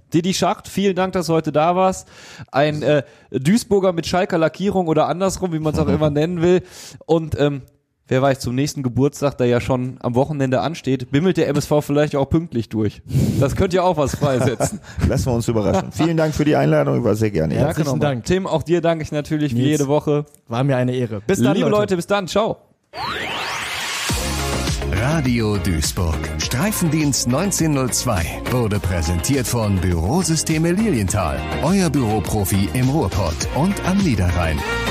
Speaker 2: Didi Schacht, vielen Dank, dass du heute da warst. Ein äh, Duisburger mit Schalker Lackierung oder andersrum, wie man es auch immer nennen will. Und ähm, wer weiß, zum nächsten Geburtstag, der ja schon am Wochenende ansteht, bimmelt der M S V vielleicht auch pünktlich durch. Das könnte ja auch was freisetzen.
Speaker 4: Lassen wir uns überraschen. Vielen Dank für die Einladung, ich war sehr gerne.
Speaker 2: Ja, Herzlichen Dank. Tim, auch dir danke ich natürlich Nils, wie jede Woche.
Speaker 3: War mir eine Ehre. Bis dann,
Speaker 2: Liebe
Speaker 3: Leute.
Speaker 2: Leute, bis dann. Ciao.
Speaker 1: Radio Duisburg. Streifendienst neunzehnhundertzwei wurde präsentiert von Bürosysteme Lilienthal. Euer Büroprofi im Ruhrpott und am Niederrhein.